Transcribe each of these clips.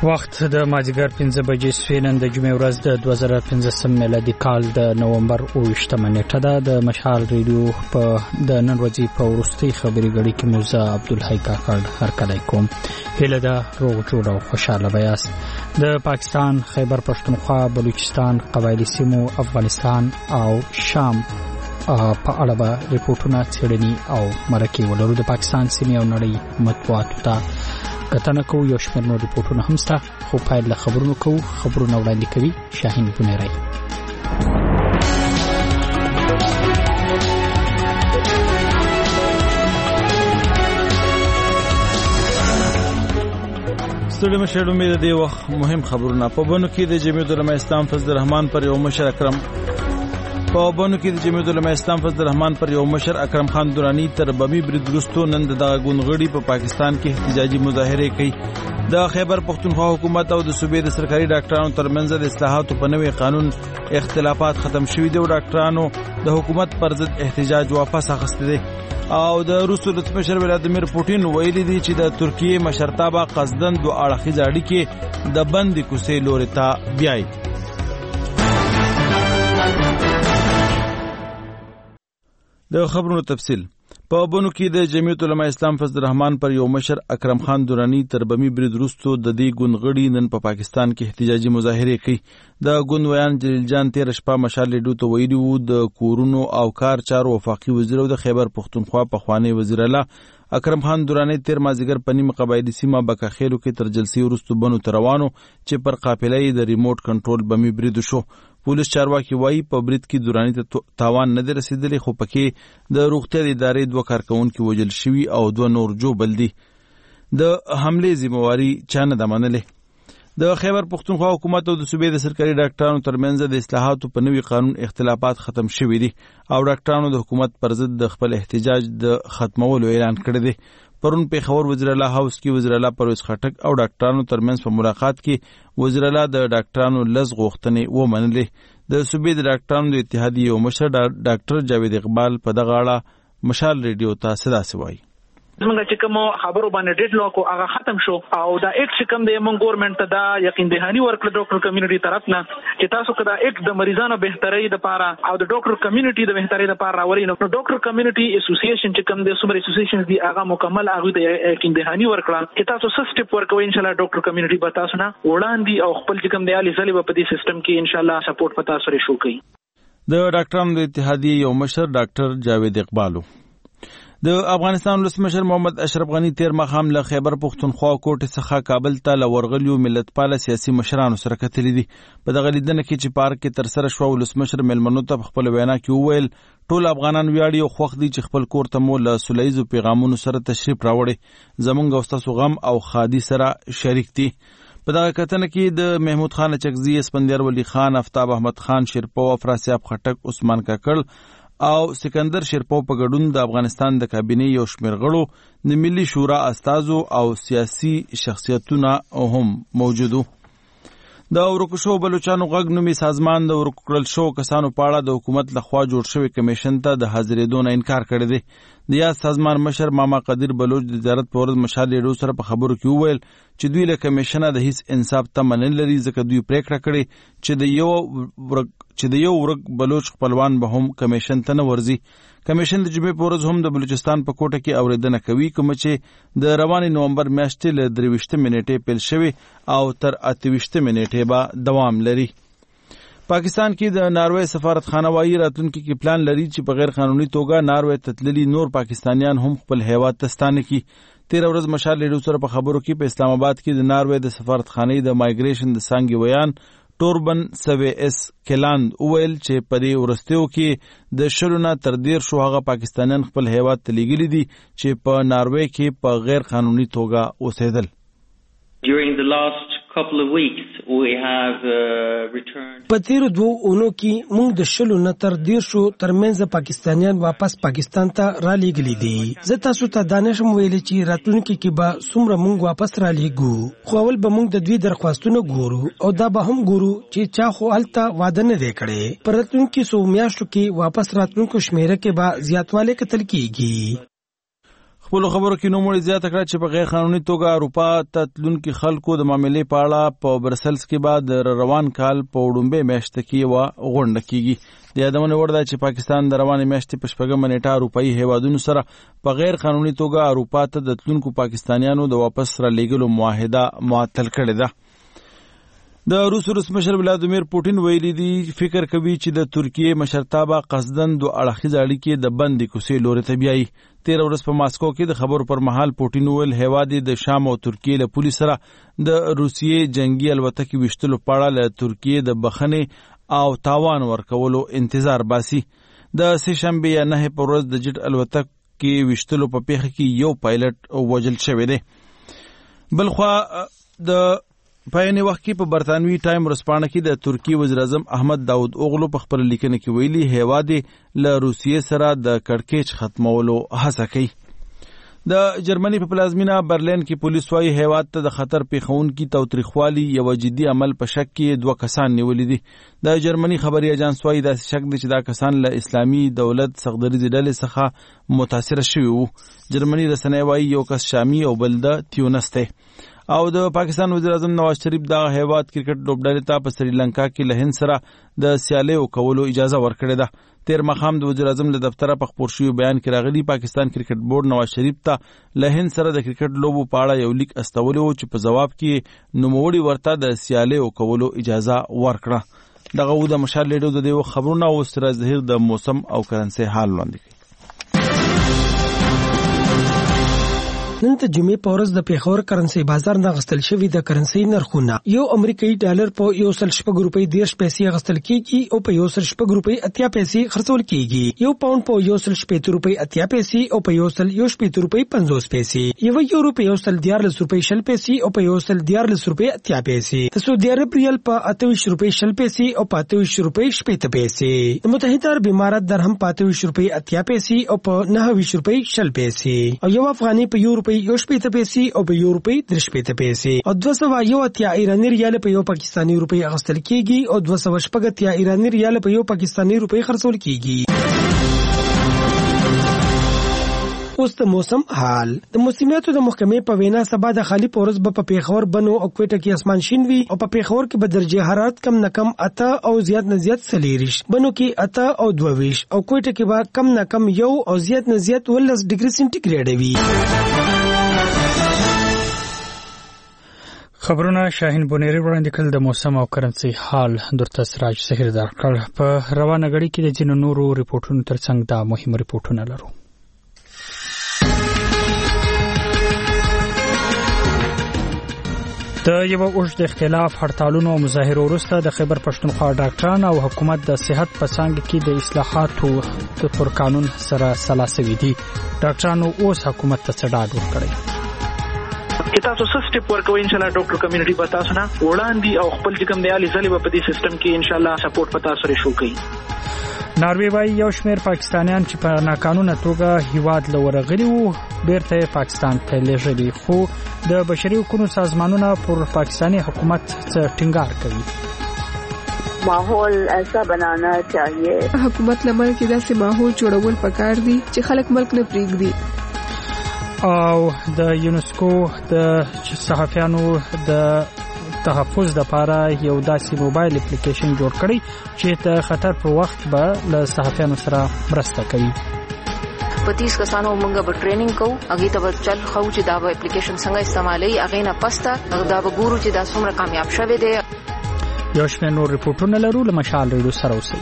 وخت د مازیګر 15 بجې سوینن د جمعې ورځ د 2015 میلادي کال د نومبر 28 نیټه ده. د مشال ریډیو په د نن ورځې په ورستي خبري غړي کې موزه عبدالحی کاکړ هرکلی کوم. هله دا روغ جوړ او خوشاله بیاست. د پاکستان خیبر پښتونخوا بلوچستان قبایلی سیمو افغانستان او شام په اړه به ریپورتونه څېړنې او مرکې ولرو. د پاکستان سیمې او نړۍ مطبوعاتو ته کتنه کو یو شمېر نور ریپورتونه هم شته، خو پایل له خبرونو کوو. خبرونه وړاندې کوي شاهین بنيري. ستړي مشه امید دی وخت مهم خبرونه په بونو کې د جمعیت العلماء اسلام فضل الرحمن پر یو مشر اکرم پر یو مشر اکرم خان درانی تر بمی برید وروسته نن د غونغړي په پاکستان کې احتجاجي مظاهره کوي. د خیبر پښتونخوا حکومت او د صوبې د سرکاري ډاکټرانو ترمنځ د اصلاحاتو په نوې قانون اختلافات ختم شوي دي او ډاکټرانو د حکومت پر ضد احتجاج واپس اخیستی دی. او د روس ولسمشر ولادیمیر پوتین ویلي دی چې د ترکیه مشرتابه قصدن دوه اړخیزه اړیکې د بندي کوڅې لوري ته بیایي. د خبرونو تفصیل په بونو کې د جمعیت العلماء اسلام فضل الرحمن پر یو مشر اکرم خان درانی تر بمی برید وروسته د دې ګوندغړي نن په پاکستان کې احتجاجي مظاهره کوي. د ګوند ویان جلیل جان تیر شپه مشال ریډیو ته ویلي وو د کورونو او کار چارو وفاقي وزیر او د خیبر پښتونخوا پخوانی وزیر الله اکرم خان درانی تیر مازیګر په نیمه قبایلی سیمه بکاخیلو کې تر جلسې وروسته بنو تروانو چې پر قافله د ریموټ کنټرول بمی برید شو. پولیس چارواکي وایي په برید کې درانی ته تاوان نه دی رسیدلی، خو پکې د روغتیا د ادارې دوه کارکونکي وژل شوي او دوه نور جوبل دي. د حملې ذمہواري چا نه ده منلې. د خیبر پښتونخوا حکومت او د صوبې د سرکاري ډاکټرانو ترمنځ د اصلاحاتو په نوي قانون اختلافات ختم شوي دي او ډاکټرانو د حکومت پر ضد د خپل احتجاج د ختمولو اعلان کړی دی. پرون پیښور وزیر الله هاوس کې وزیر الله پرویز خټک او ډاکټرانو ترمنځ په ملاقات کې وزیر الله د ډاکټرانو لږ غوښتنې ومنلې. د صوبې د ډاکټرانو د اتحادیې یو مشر ډاکټر جاوید اقبال په دغه اړه مشال ریډیو ته څه وایي. زمونږ چې کوم خبرو باندې ډیډ لاک هغه ختم شو او دا ایک چې کوم د یمن ګورنمنت ته دا یقین دهانی ورکړه ډاکټر کمیونټي طرف نه چې تاسو کدا ایک د مریضانو بهتري د پاره او د ډاکټر کمیونټي د بهتري د پاره راوړي نو ډاکټر کمیونټي اسوسییشن چې کوم د سومر اسوسییشن دی هغه مکمل هغه د یقین دهانی ورکړه چې تاسو سټپ ورکوي ان شاء الله ډاکټر کمیونټي به تاسو نه وړاندې او خپل چې کوم د علي زلي په دې سیستم کې ان شاء الله سپورټ پتا سره شو کوي. د ډاکټرانو د اتحادیې یو مشر ډاکټر جاوید اقبالو. د افغانستان ولسمشر محمد اشرف غنی تیر مخام له خیبر پښتونخوا کوټې څخه کابل ته لورغلیو ملت پاله سیاسي مشرانو سره کتلې دي. په دغه لیدنه کې چې پارک کې تر سره شو ولسمشر ملمنو ته خپل وینا کې وویل ټول افغانان ویاړي او خوښ دي چې خپل کور ته مو له سولهییزو پیغامونو سره تشریف راوړي، زمونږ او ستاسو غم او خادي سره شریک دي. په دغه کتنه کې د محمود خان چکزی، اسپندیار ولی خان، افتاب احمد خان شیرپو، افراسیاب خټک، عثمان کاکړ او سکندر شیرپو په ګډون د افغانستان د کابینې یو شمېر غړو، د ملي شورا استازو او سیاسي شخصیتونه هم موجودو. د ورکو شو بلوچستان غږ نومي سازمان د ورکو کړل شو کسانو په اړه د حکومت لخوا جوړ شوی کمیشن ته د حاضرېدو نه انکار کړی دی. د یاد سازمان مشر ماما قدیر بلوچ د زیارت په ورځ مشال ریډیو سره په خبرو کې وویل چې دوی له کمیشنه د هیڅ انصاف تمه نه لري، ځکه دوی پریکړه کړې چې د یو ورک بلوچ خپلوان به هم کمیشن ته نه ورځي. کمیشن د جمعې په ورځ هم د بلوچستان په کوټه کې اوریدنه کوي، کوم چې د روانې نومبر میاشتې له 23 منېټې پیل شوی او تر 28 منېټې به دوام لري. پاکستان کې د ناروې سفارتخانه وايي راتلونکي کې پلان لري چې په غیر قانوني توګه ناروې ته تللي نور پاکستانیان هم خپل هیواد ته ستانه کړي. تیر ورځ مشال ریډیو سره په خبرو کې په اسلام آباد کې د ناروې د سفارتخانې د مایګریشن د څانګې ویان ټوربن سویس کلاند وویل چې په دې ورستیو کې د شلو نه تر 13 هغه پاکستانیان خپل هیواد ته لیږلي دي چې په ناروې کې په غیر قانوني توګه اوسېدل. During the last couple of weeks we have returned. په تیرو 2 اونو کې موږ د شلو نه تر 13 ترمنځ پاکستانیان واپس پاکستان ته را لېږلي دي. زه تاسو ته دانشم ویلي چې راتلونکي کې به څومره موږ واپس را لېږو، خو اول به موږ د دوی درخواستونه ګورو او دا به هم ګورو چې چا خو هلته واده نه دی کړی. په راتلونکي 100 میاشتو کې واپس راتلونکو شمیره کې به زیاتوالی کتل کېږي. خپل خبرو کې نوموړي زیاته کړه چې په غیر قانوني توګه اروپا ته تلونکي خلکو د معاملې په اړه په برسلز کې بعد روان کال په وړومبۍ میاشت کې یوه غونډه کیږي. د یادونې وړ ده چې پاکستان د روانې میاشتې په 4 نیټه اروپایي هیوادونو سره په غیر قانوني توګه اروپا ته د تلونکو پاکستانیانو د واپس را لیږلو معاهده معطل کړې ده. د روس ولسمشر ولادیمیر پوټین ویلي دی فکر کوي چې د ترکیې مشرتابه قصدن دوه اړخیزه اړیکې د بندې کوڅې لوري ته بیایي. 13 ورځ په ماسکو کې د خبرو پر مهال پوټین ویل هیواد د شام او ترکیې له پولیس سره د روسیې جنگي الوتکې ویشتلو په اړه له ترکیې د بخښنې او تاوان ورکولو انتظار باسي. د سه شنبه یا 9 په ورځ د جټ الوتکې ویشتلو په پیښه کې یو پایلټ وژل شوی دی. بلخوا د پاینې وخت کې په برتانوي ټایم ورځپاڼه کې د ترکیې وزیر اعظم احمد داود اوغلو په خپل لیکنه کې ویلي هیواد له روسیې سره د کړکېچ ختمولو هڅه کوي. د جرمني په پلازمینه برلین کې پولیس وايي هیواد ته د خطر پیښونکي تاوتریخوالي یو جدي عمل په شک کې 2 کسان نیولي دي. د جرمني خبري اژانس وايي دا شک دی چې دا کسان له اسلامي دولت څخدریزي ډلې څخه متاثر شوي وو. جرمني رسنۍ وايي یو کس شامي او بل د تیونس دی. او د پاکستان وزیر اعظم نواز شریف د هیواد کرکټ لوبډلې ته په سریلانکا کې له هند سره د سیالیو کولو اجازه ورکړې ده. تیر مخام د وزیر اعظم له دفتره په خپور شوی بیان کې راغلی پاکستان کرکټ بورډ نواز شریف ته له هند سره د کرکټ لوبو په اړه یو لیک استولی و چې په جواب کې نوموړي ورته د سیالیو کولو اجازه ورکړه. دغه و د مشال لیډو د دیو خبرونه او سراج ظهیر د موسم او کرنسي حال وړاندې کوي. نن ته جمعې په ورځ د پیښور کرنسي بازار نه غستل شوی د کرنسي نرخونه یو امریکایي ډالر په 1.6 روپۍ 10 پیسې غستل کیږي او په 1.6 روپۍ 80 پیسې خرڅول کیږي. یو پاوند په 1.6 روپۍ 80 پیسې او په 1.6 روپۍ 50 پیسې. یو یورو په 1.14 روپۍ 60 پیسې او په 1.14 روپۍ 80 پیسې. د سعودي عرب ریال په 28 روپۍ 60 پیسې او په 28 روپۍ 60 پیسې. د متحده عرب امارات درهم په 28 روپۍ 80 پیسې او په 29 روپۍ 60 پیسې. او یو افغاني په یو روپۍ 1 پیسې او په یو روپۍ 3 پیسې. او 280 ایرانی ریال په یو پاکستانی روپۍ اخیستل کیږي او 280 ایرانی ریال په یو پاکستانی روپۍ خرڅول کیږي. اوس د موسم حال. د موسمیاتو د محکمې په وینا سبا د خالی پورز په پیښور بنو او کوټه کې اسمان شین وي او په پیښور کې به درجه حرارت کم نه کم 8 او زیات نه زیات 40 بنو کې 8 او 22 او کوټه کې به کم نه کم 1 او زیات نه زیات 12 ډیګري سنټیګریډ وي. خبرونه شاهین بونیری وړاندې کړل. د موسم او کرنسي حال درته سراج ظهیر درکړ. په روانه غړي کې د جنو نورو ریپورتونو ترڅنګ دا مهم ریپورتونه لرو. د یو اوږد اختلاف هړتالونو او مظاهرو وروسته د خیبر پښتونخوا ډاکټران او حکومت د صحت په څانګه کې د اصلاحاتو پر قانون سره سلاسوي دي. ډاکټرانو اوس حکومت ته څه ډاډ ورکړی چې تاسو سټپ ورکوئ ان شاء الله ډاکټر کمیونټي به تاسو نه وړاندې او خپل چې کوم دی علي ځلې په دې سیستم کې ان شاء الله سپورټ پتا سره شو کوي. ناروی وايي یو شمېر پاکستانیان چې په ناقانونه توګه هیواد له ورغلي وو بیرته پاکستان ته لیږلي، خو د بشري حقوقو سازمانونه پر پاکستانی حکومت څه ټینګار کوي. ماحول ایسا بنانا چاہیے، حکومت لمل کې داسې ماحول جوړول پکار دي چې خلک ملک نه پریږدي. او د یونسکو د صحافیانو د تحفظ لپاره یو داسې موبایل اپلیکیشن جوړ کړی چې د خطر په وخت به له صحافیانو سره مرسته کوي. 25 کسانو موږ به ټریننګ کوو، هغه ته به چل خو چې دا اپلیکیشن څنګه استعمالي، هغه نه پسته دا به ګورو چې دا څومره کامیاب شوه دی. یو شمېر نور ریپورتونه لرو، له مشال ریډیو سره اوسئ.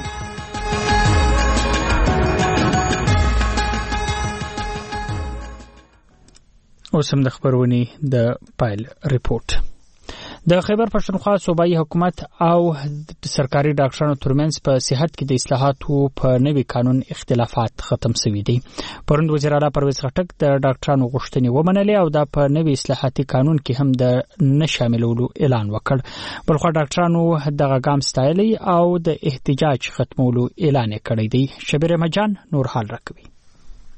اوس هم د خبرونې د پایل ریپورت. د خیبر پښتونخوا صوبایي حکومت او سرکاري ډاکټرانو ترمنځ په صحت کې د اصلاحاتو په نوي قانون اختلافات ختم شوي دي. پروند وزیر اعلی پرویز خټک د ډاکټرانو غوښتنې ومنلې او دا په نوي اصلاحاتي قانون کې هم د نه شاملولو اعلان وکړ. بلخو ډاکټرانو دغه ګام ستایلی او د احتجاج ختمولو اعلان کړی دی. شبیر مجان نور حال راکوي.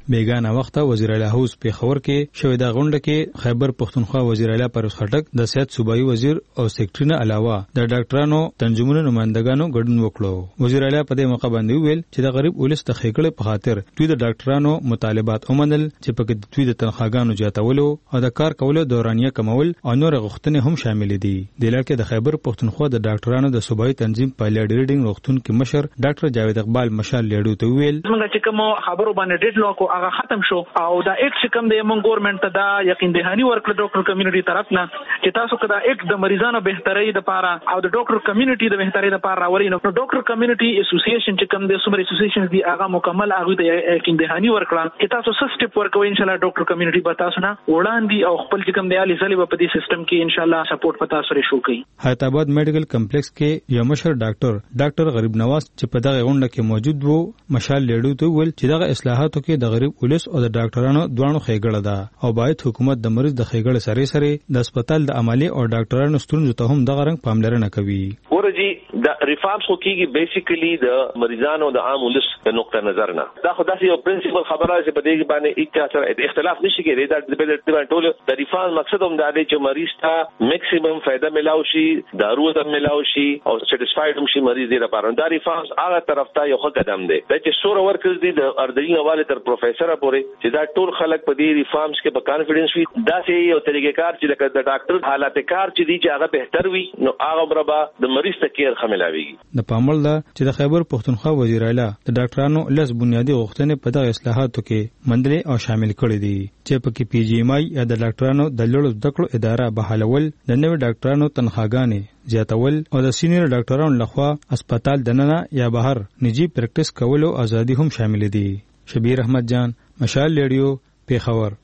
بیگانه وخت وزیر اعلی هاوس پیښور کې شوې د غونډه کې خیبر پښتونخوا وزیر اعلی پرویز خټک د صحت صوبایي وزیر او سیکریټری نه علاوه د ډاکټرانو تنظیمونو نمائندګانو ګډون وکړو. وزیر اعلی په دې موقع باندې ویل چې د غریب ولس د ښېګړې په خاطر دوی د ډاکټرانو مطالبات ومنل چې پکې د دوی د تنخواګانو زیاتولو او د کار کولو دورانیه کمول او نور غوښتنې هم شامل دي. د لکه د خیبر پښتونخوا د ډاکټرانو د صوبایي تنظیم پایلټ ریډینګ روغتون کې مشر ډاکټر جاوید اقبال مشال لیډو ته ویل موږ چې کوم خبرو باندې ډیډ لاک هغه ختم شو او دا ایک چې کوم د موږ ګورنمنت ته دا یقین دهانی ورکړه ډاکټر کمیونټي طرف نه چې تاسو کدا ایک د مریضانو بهتري د پاره او د ډاکټر کمیونټي د بهتري د پاره راوړي نو ډاکټر کمیونټي اسوسییشن چې کوم د سومر اسوسییشن دی هغه مکمل هغه د یقین دهانی ورکړه چې تاسو سسټپ ورکوي ان شاء الله ډاکټر کمیونټي به تاسو نه وړاندې او خپل چې کوم د علي زلي په دې سیستم کې ان شاء الله سپورټ پتا سره شو کوي. حیدرآباد میډیکل کمپلیکس کې یو مشر ډاکټر غریب نواز چې په دغه غونډه کې موجود وو مشال لیډو ته ویل چې دغه اصلاحاتو کې د غریب ولس او د ډاکټرانو دوانو ښېګړه ده او باید حکومت د مریض د ښېګړې سره د هسپتال د عملي او ډاکټرانو ستونزو ته هم دغه رنګ پاملرنه کوي. ورجی د ریفارمز خو کېږي بیسیکلی د مریضانو د عام ولس د نقطه نظر نه دا خو داسې یو پرنسپل خبره چې په دې باندې هیڅ سره اختلاف نشي کېدی. دا د ټول د ریفارم مقصد هم دا دی چې مریض ته میکسیمم فائدہ ملاو شي دارو ته ملاو شي او سټیسفاید هم شي مریض دی لپاره. دا ریفارمز هغه طرف ته یو ښه قدم دی چې سور ورکرز دي د اردنی حواله تر پروفیسور پورې چې دا ټول خلک په دې ریفارمز کې په کانفیډنس وي دا چې یو طریقې کار چې لکه د ډاکټر حالت کار چې دی چې هغه بهتر وي نو هغه برابر د مریض ته کیر خملاوي. د پامل دا چې د خیبر پښتونخوا وزیر اعلی د ډاکټرانو لس بنیادی غوښتنې په دغه اصلاحاتو کې منډلې او شامل کړې دي چې په کې پی جی ایم آی یا د ډاکټرانو د لوړو زده کړو اداره بحالول د نوي ډاکټرانو تنخواګانې زیاتول او د سینیئر ډاکټرانو لخوا هسپتال دننه یا بهر نجی پریکټس کولو ازادي هم شامل دي. شبیر احمد جان مشال لیډیو پیښور.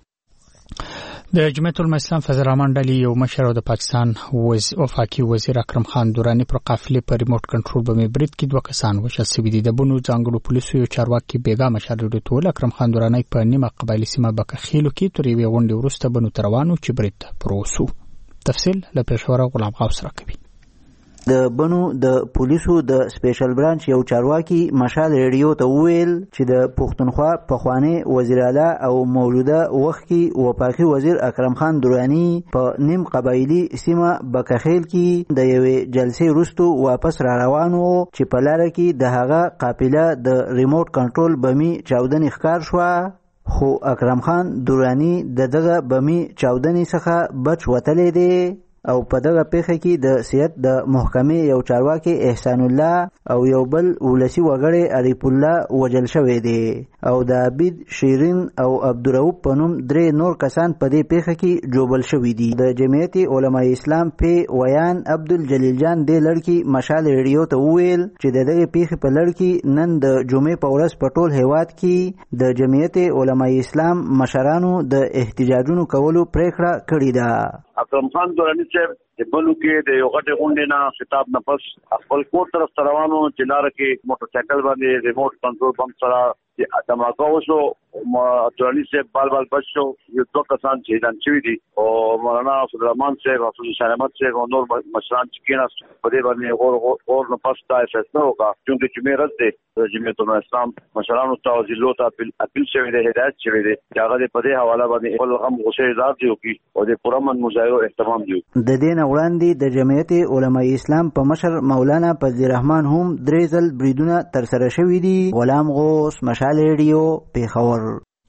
د جمعیت الاسلام فضل الرحمن ډلې یو مشر او د پاکستان وفاقي وزیر اکرم خان دورانی پر قافلې پر ریموټ کنټرول بمې برید کې دوه کسان وشل شوي دي. د بنو ځانګړو پولیسو یو چارواکي بیګا مشر ډوټول اکرم خان دورانی په نیمه قبایلی سیمه بکخیلو کې تر یوې غونډې وروسته بنو تروانو چې برید پروسو. تفصیل له پېښور غلام غوث راکوي. د بنو د پولیسو د سپیشل برانچ یو چارواکي مشال ریډیو ته ویل چې د پښتونخوا پخوانی وزیر اعلی او موجوده وخت کې وفاقي وزیر اکرم خان دورانی په نیم قبایلی سیمه بکخیل کې د یوې جلسې وروسته واپس را روانو چې په لاره کې د هغه قافله د ریموټ کنټرول بمی چاودنې ښکار شوه خو اکرم خان دورانی دغه بمی چاودنې څخه بچ وتلی دی او په دغه پیښه کې د سیادت د محکمې یو چارواکي احسان الله او یو بل ولسی وګړی عریف الله وجل شوی دی او د عبید شیرین او عبدالرؤف په نوم درې نور کسان په دې پیښه کې جوبل شوي دي. د جمعیت علماء اسلام په ویان عبدالجلیل جان د لړکی مشال ریډیو ته وویل چې د دغه پیښې په لړکی نن د جمعې په ورځ په ټول هیواد کې د جمعیت علماء اسلام مشرانو د احتجاجونو کولو پریکړه کړې ده. اکرم خان دورانی صاحب د بلو کې د یو غټې غونډې نه خطاب نه پس خپل کور طرف روانو چې لاره کې موټر سایکل باندې ریموټ کنټرول بم سره دماغه وشو. دورانی صاحب بال بچ شو. یو دوه کسان شهیدان شوي دي او مولانا فضل الرحمن صاحب حافظ شاه احمد صاحب او نور مشران چې کېناستو په دې باندې غور نه پس دا فیصله وکړه چې جمعې ورځ دی د جمعیت الاسلام مشرانو ته او ضلعو ته اپیل شوی دی هدایت شوی دی چې هغه په دې حواله باندې خپل هم غوښه اظهار دی او د پرامن مظاهرو اهتمام دی. د دې نه وړاندې د جمعیت علماء اسلام په مشر مولانا فضل الرحمن هم درې ځل بریدونه ترسره شوي دي. غلام غوث مشال ریډیو پیښور.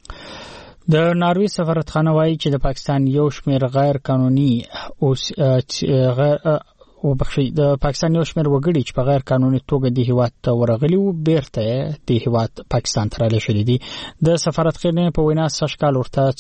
د ناروی سفارتخانه وایي چې د پاکستان یو شمېر غیر قانوني د پاکستان یو شمېر وګړي چې په غیر قانوني توګه د هیواد ته ورغلي وو بیرته د هیواد پاکستان ته رالیږلي دي. د سفارتخانې په وینا سږ کال ورته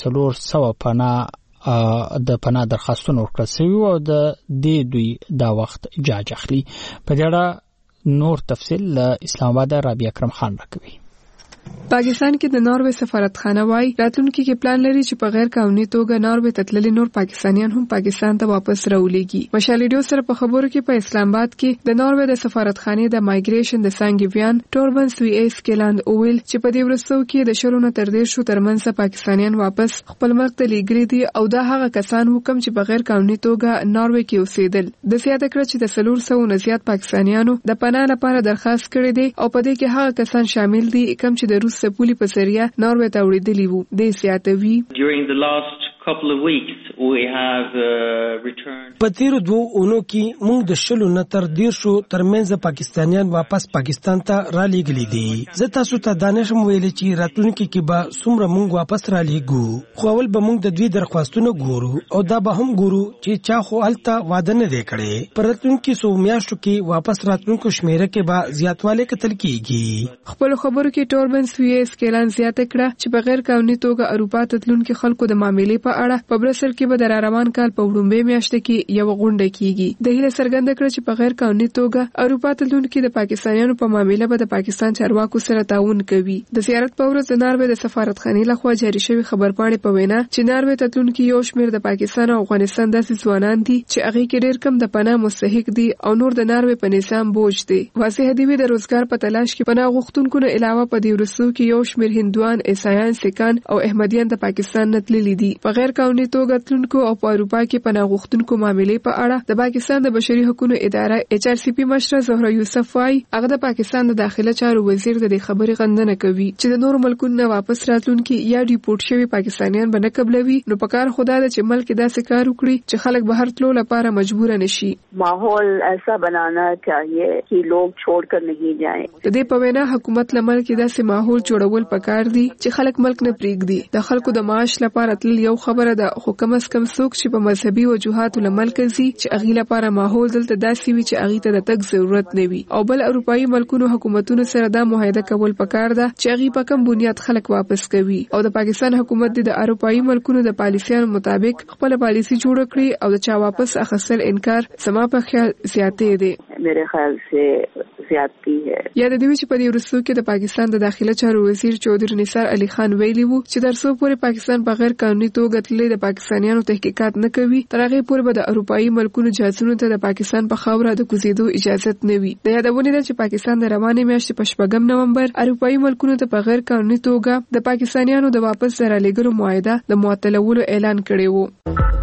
400 د پناه درخواستونه ورکړل شوي او د دې دوی دا وخت جاج اخلي. په دې اړه نور تفصیل له اسلام آباد رابعه اکرم خان راکوي. پاکستان کې د ناروې سفارتخانه وايي راتلونکي کې پلان لري چې په غیر قانوني توګه ناروې ته تللي نور پاکستانیان هم پاکستان ته واپس راولېږي. مشال ریډیو سره په خبرو کې په اسلام آباد کې د ناروې د سفارتخانې د مایګریشن د سانګویان ټوربنس وی ایس کلاند اویل چې په دې ورستو کې د شلونو تر دې شو ترمنځ پاکستانیان واپس خپل ملک ته لیږلي دي او دا هغه کسان حکم چې په غیر قانوني توګه ناروې کې اوسېدل. د زیاته کړ چې د 400 نه زیات پاکستانیانو د پناه لپاره درخواست کړی دی او په دې کې هغه کسان شامل دي کوم چې د روس سپولی په ذریعہ ناروې ته وړېدلی وو. د سیاتوي During the last couple of weeks we have returned. په تیرو 2 اونو کې موږ د 10 نه تر 10 ترمنځ پاکستانیان واپس پاکستان ته را لېږلي دي. زه تاسو ته دا نشم ویلی چې راتلونکي کې به څومره موږ واپس را لېږو، خو اول به موږ د دوی درخواستونه ګورو او دا به هم ګورو چې چا خو هلته واده نه دی کړی. په راتلونکي 100 میاشتو کې واپس راتلونکو شمیره کې به زیاتوالی کتل کېږي. خپل خبرو کې ټوربنس ویس کېلان زیاته کړه چې بغیر قانوني توګه اروپا ته تلونکي خلکو د معاملې په اړه په برسل کې به د روان کال په وړاندې میاشت کې یو غونډه کیږي. د هیله څرګنده کړه چې بغیر قانوني توګه اروپا ته تلونکي د پاکستانیانو په معاملې به د پاکستان چارواکو سره تعاون کوي. د زیارت په ورځ د ناروې د سفارتخانې لخوا جاری شوی خبرپاڼې په وینا چې ناروې ته تلونکي یو شمېر د پاکستان او افغانستان داسې ځوانان دي چې هغه کې ډېر کم د پناه مستحق دي او نور د ناروې په نظام بوج دي. واضح دی د روزګار په تلاش کې پناه غوښتونکو نه علاوه په دې ورسو کې یو شمېر هندوان، عیسایان، سکان او احمدیان د پاکستان نه تللي دي. بغیر قانوني توګه تلونکو او په اروپا کې پناه غوښتونکو معاملې په اړه د پاکستان د بشري حقوقو اداره HRCP مشره زهره یوسف وايي هغه د پاکستان د داخله چارو وزیر د خبرې غندنه کوي چې د نور ملکونو نه واپس راتلونکي یا ډیپورټ شوي پاکستانیان به نه قبلوي. نو پکار خدا د چې ملک داسې کار وکړي چې خلک بهر تلو لپاره مجبور نشي. ماحول ایسا بنانا چاہیے چې لوگ چھوڑ کر نہیں جائیں. د دې په وینا حکومت لمل کې داسې ماحول جوړول پکار دي چې خلک ملک نه پریږدي. د خلکو د معاش لپاره تل یو خبره ده، خو کم از کم څوک چې په مذهبي وجوهاتو لمل کوي چې اغي لپاره ماحول دلته داسې وي چې اغي ته د تک ضرورت نه وي. او بل اروپאי ملکونو حکومتونو سره دا معاهده کول پکار ده چې اغي په کوم بنیاد خلک واپس کوي. او د پاکستان حکومت د اروپאי ملکونو د پالیسیانو مطابق خپل پالیسی جوړ کړي او د چا واپس اخیستل انکار سما په خیال زیاتې دي. میرے خیال سے زیاتې ہے. یا د دې چې په دې ورسو کې د پاکستان د داخله چارو وزیر چودھری نثار علي خان ویلي وو چې تر څو پورې پاکستان بغیر قانوني توګه تللی د پاکستانیانو تحقیقات نه کوي تر هغه پورې به د اروپאי ملکونو جاسونو ته د پاکستان په خاوره د کوزیدو اجازه نه وي. د یادونه ده چې پاکستان د روانې میاشتې په 8 نومبر اروپאי ملکونو ته بغیر قانوني توګه د پاکستانیانو د واپس رالېږلو معاهده د معطلولو اعلان کړی وو.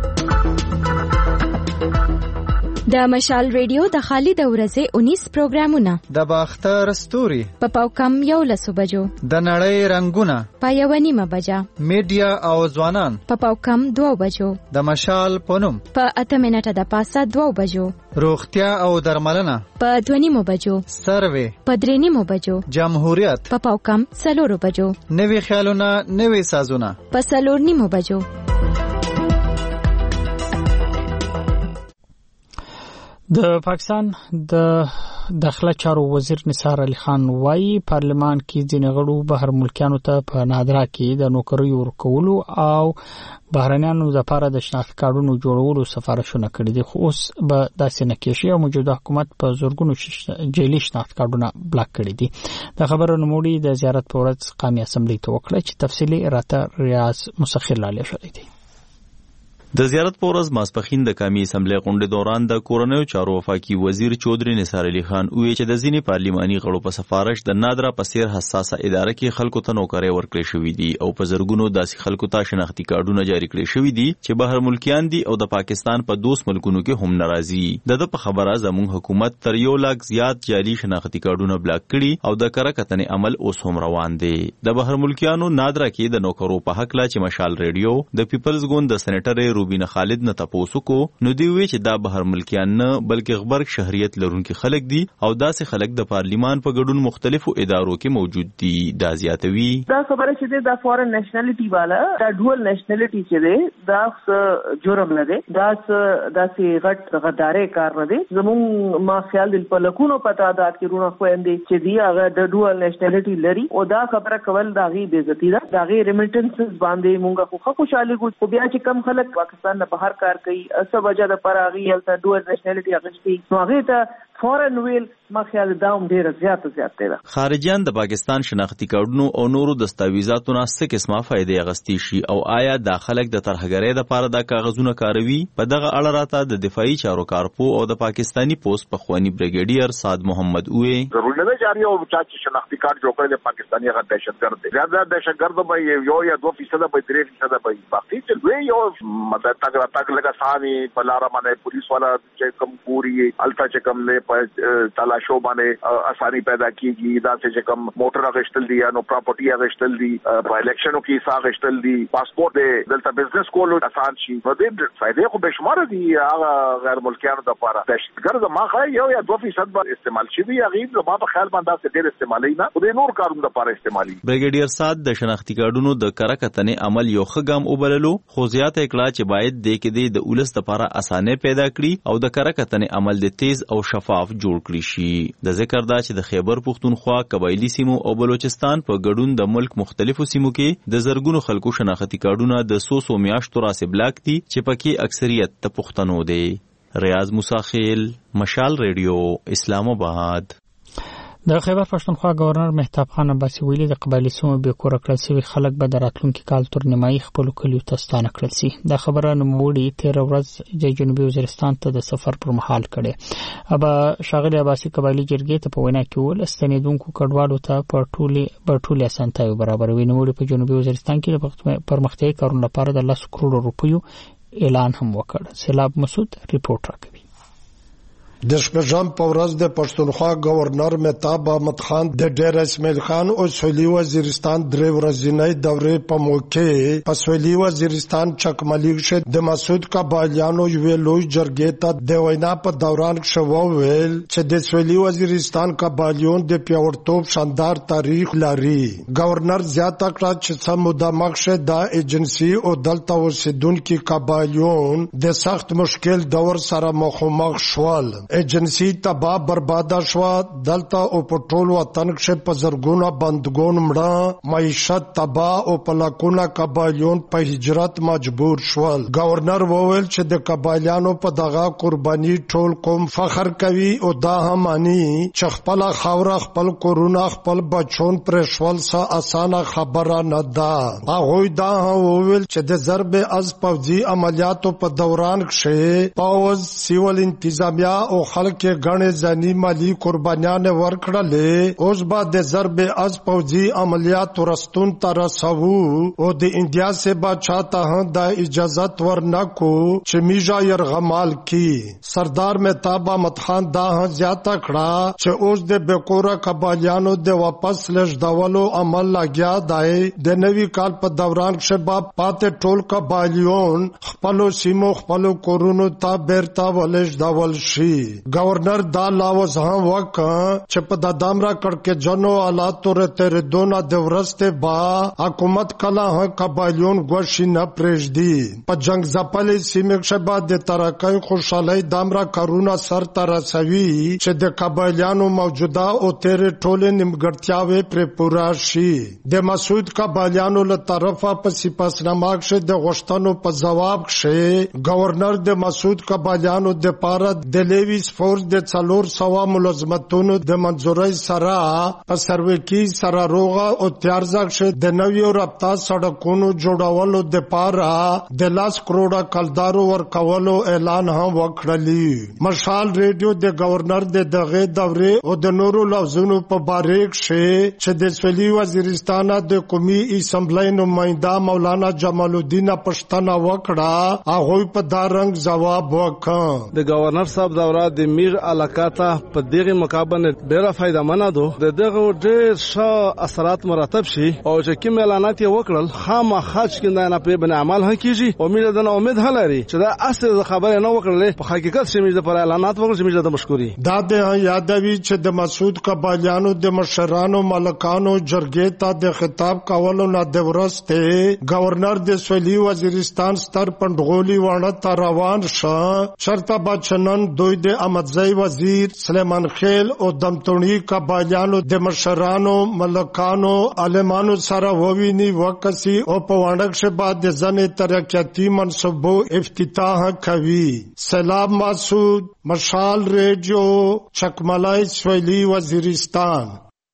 د مشال ریډیو د خالد ورځې 19 پروګرامونه د باختر ستوري په پاوکم 11 بجو، د نړۍ رنگونه په 1:30 بجه، میډیا او ځوانان په پاوکم 2 بجو، د مشال پونم په 8 منټه د پاسه 2 بجو، روغتیا او درملنه په 2:30 بجو، سروې په 3:30 بجو، جمهوریت په پاوکم 4 بجو، نوي خیالونه نوي سازونه په 4:30 بجو. د پاکستان د داخله چارو وزیر نثار علي خان وايي پارلمان کې ځینې غړو بهر ملکیانو ته په نادرا کې د نوکری ورکولو او بهرنیانو لپاره د شناخت کارتونو جوړولو سفارشونه کړي دي، خو اوس به داسې نه کېږي او موجوده حکومت په زورګونو جعلي شناخت کارتونه بلاک کړي دي. د خبرو نوموړي د زیارت په ورځ قومي اسمبلی ته وکړه چې تفصیلي راته ریاض مسخر لاله شوی دی. د زیارت په ورځ ماسپخین د قومي اسمبلی غونډې دوران د کورنیو چارو وفاقي وزیر چودھری نثار علي خان وویل چې د ځینې پارلماني غړو په سفارش د نادرا په څیر حساسه اداره کې خلکو ته نوکرۍ ورکړل شوې دي او په زرګونو داسې خلکو ته شناختی کارتونه جاری کړل شوي دي چې بهر ملکیان دي او د پاکستان په دوست ملکونو کې هم ناراضي. د خبره زموږ حکومت تر 1 لک زیات جعلي شناختی کارتونه بلاک کړي او د کره کتنې عمل اوس هم روان دی. د بهر ملکیانو نادرا کې د نوکرو په حق لا چې مشال ریډیو د پیپلز ګوند د سېنیټر روبینه خالد نه تاسو کو نو دی وی چې دا بهر ملکیان نه بلکې غبرګ شهریت لرونکي خلک دي او داسې خلک د پارلیمان په ګډون مختلفو ادارو کې موجود دي. دا زیاتوي دا خبره چې دا فورن نېشنلټي والا دا ډول نېشنلټي چې دی دا جرم نه دی، دا داسې غټ غدارې کار نه دی. زموږ ما خیال دل په لکونو په تعداد کې رونه خويندې چې دی هغه د ډول نېشنلټي لري او دا خبره کول دا غي بے عزتی ده. دا غي ریمیټنسز باندې مونږه خو خوشاله کو بیا چې کم خلک پاکستان نه بهر کار کوي اسه وجه د پراغي هلته ډول نېشنلټي اغشتي نو هغه ته فورن ویل ما خیال دا هم ډیر زیات دی. خارجيان د پاکستان شناختی کارتونو او نورو دستاویزاتو نه څه قسمه فائدې اغستی شي او آیا د خلک د ترهګرۍ لپاره د کاغذونو کاروي؟ په دغه اړه راته د دفاعي چارو کارپو او د پاکستانی پوسټ پخوانی بریګیډیر سعد محمد وې ضروري نه جاري او چې شناختی کارت جوړ کړي د پاکستاني هغه دهشتګرد دی. زیاده دهشتګرد به یو یا 2% به 3% به باقي چې وی یو مدد تاګ لګا سامي په لار باندې پولیس والا چې کم پوری التا چې کم نه په تلاشو باندې اساني پیدا کیږي دا چې کوم موټر غشتل دي یا نو پراپرټي غشتل دي په الیکشنو کې حصہ غشتل دي پاسپورت دلته بزنس کول آسان شي په دې فائدې خو بشمار دي هغه غیر ملکیانو د لپاره دهشتګرد ماخه یو یا 2% به استعمال شي هغه په خیال باندې ډېر استعمالي نه خو د نور کارونو لپاره استعمالي. بریګیډیر سات د شناختی کارډونو د کرکتنې عمل یو خګام وبللو خو زیات اکړه چې باید د کې د اولس لپاره اسانه پیدا کړي او د کرکتنې عمل د تیز او شفاف جوړ کړي شي. د ذکر دا چې د خیبر پختونخوا قبایلی سیمو او بلوچستان په ګډون د ملک مختلفو سیمو کې د زرګونو خلکو شناختی کارډونه د 100 میاشتو راسه بلاک دي چې پکې اکثریت د پښتنو دي. ریاض موسی خیل، مشال ریډیو، اسلام آباد. د خیبر پښتونخوا گورنر مهتاب خان عباسي ویلي د قبایلی سیمو به کور کړل شوی خلک به د راتلونکي کال تر نیمایي خپل کلیو ته ستانه کړل شي. دا خبره نوموړي 13 ورځ د جنوبي وزیرستان ته د سفر پر مهال کړي. ابا شاغلي عباسي قبایلی جرګې ته په وینا کې ول استنیدونکو کډوالو ته په ټولي اسانتیو برابروي. نوموړي په جنوبي وزیرستان کې د پرمختیايي کارونو لپاره د 10 کروڑ روپیو اعلان هم وکړ. سیلاب مسعود ریپورت راکوي. د شپږم په ورځ د پښتونخوا گورنر مهتاب احمد خان د ډیر اسماعیل خان او سویلي وزیرستان درې ورځې دورې په موقع په سویلي وزیرستان چکملیک شه د مسعود قبایلیانو یو لوی جرګې ته د وینا په دوران شو ویل چې د سویلي وزیرستان قبایلیون د پیاوړتوب شاندار تاریخ لري. گورنر زیاته کړه چې سموده مخشه د ایجنسی او دلته اوسیدونکو قبایلیون د سخت مشکل دور سره مخامخ شول. ایجنسی تباہ برباده شو دلته او په ټول وطن کې په زرګونو بندګون مړه معیشت تباہ او په لکونه قبایلیون په هجرت مجبور شول. گورنر وویل چې د قبایلیانو په دغه قرباني ټول قوم فخر کوي او دا هم مانی چې خپل خاور خپل کورونه خپل بچون پر شول سه اسانه خبره نه ده. هغه دا وویل چې د ضرب از پوځي عملیاتو په دوران کې پاوز سیول انتظامیه او خلک غنې ځاني مالی قربانیان ورکړلې. اوس به د ضرب از پوځي عملیات رستون تر رسو او د انډیا سے بادشاہ ته د اجازت ورنکو چې میجا يرغمال کی. سردار مهتاب احمد خان دا زیاته کړه چې اوس د بیکوره قبایلیانو د واپس لږدولو عمل لګیا دی. د نوي کال په دوران کې به پاتې ټول قبایلیون خپل سیمو خپل کورونو ته بیرته ولږدول شي. گورنر دا لاوز هم وکا چې په د دامرا کړکې جنو حالات تر دونه د ورسته با حکومت کلا قبایلیون غوښی نه پرېږدي. په جنگ ځپلې سیمه کې بعد د ترقۍ خوشحالي دامرا کارونه سر تر رسوي چې د قبایلیانو موجوده او تیر ټوله نیمګړتیاوي پر پورا شي. د مسعود قبایلیانو له طرفه په سپاسنامه کې د غوښتنو په جواب کې گورنر د مسعود قبایلیانو د پاره د لیویس فورس د 400 ملازمتونو د منځوري سره په سروې کې سره روغه او تیارځک شه د نویو رابطه سړکونو جوړولو د پاره د 10 کروڑ کلدارو ورکولو اعلان هم وکړلی. مشال ریډیو د گورنر د دغه دورې او د نورو لفظونو په باریک شه چې د سویلي وزیرستان د قومي اسمبلی نماینده مولانا جمال الدین پښتنه وکړه. هغه په دارنګ جواب وکړ. د گورنر صاحب دوره د میر علاقاته په دغه مقابله ډیره فائدہ مند ده. دغه ډیر ښه اثرات مرتب شي او چې کوم اعلانات یې وکړل خامخا چې نه په بن عمل هم کیږي او میر د امید هلري چې دا اصل خبره نه وکړلې په حقیقت چې میر پر اعلانات وکړل چې میر د مشکوري. دا د یادوي چې د مسعود قبایلیانو د مشرانو ملکانو جرګې ته د خطاب کولو نه د ورسته گورنر د سویلي وزیرستان ستر پندغولي وانه ته روان شه. چرته بچنن دوی د احمدزی وزیر سلیمان خیل او دمتونی قبایلیانو د مشرانو ملکانو عالمانو سره وویني وکسي او په وانډک شه بعد د ځنې ترقیاتی منصوبو افتتاح کوي. سلام مسعود، مشال ریډیو، چکملای، سویلي وزیرستان.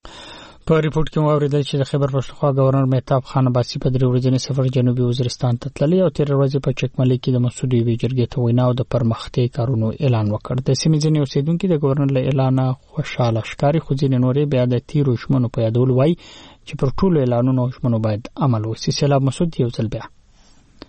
په ریپورت کې مو اوریدل چې د خیبر پښتونخوا گورنر مهتاب خان عباسي په 3 ورځني سفر جنوبي وزیرستان ته تللی او 13 ورځې په چکملي کې د مسعود یوې جرګې ته وینا او د پرمختګ کارونو اعلان وکړ. د سیمې ځینې اوسیدونکو د گورنر له اعلان خوشاله ښکاري، خو ځینې نورې بیا د تیرو ژمنو په یادولو وایي چې پر ټولو اعلانونو ژمنو باید عمل وشي. سیلاب مسعود یو ځل بیا.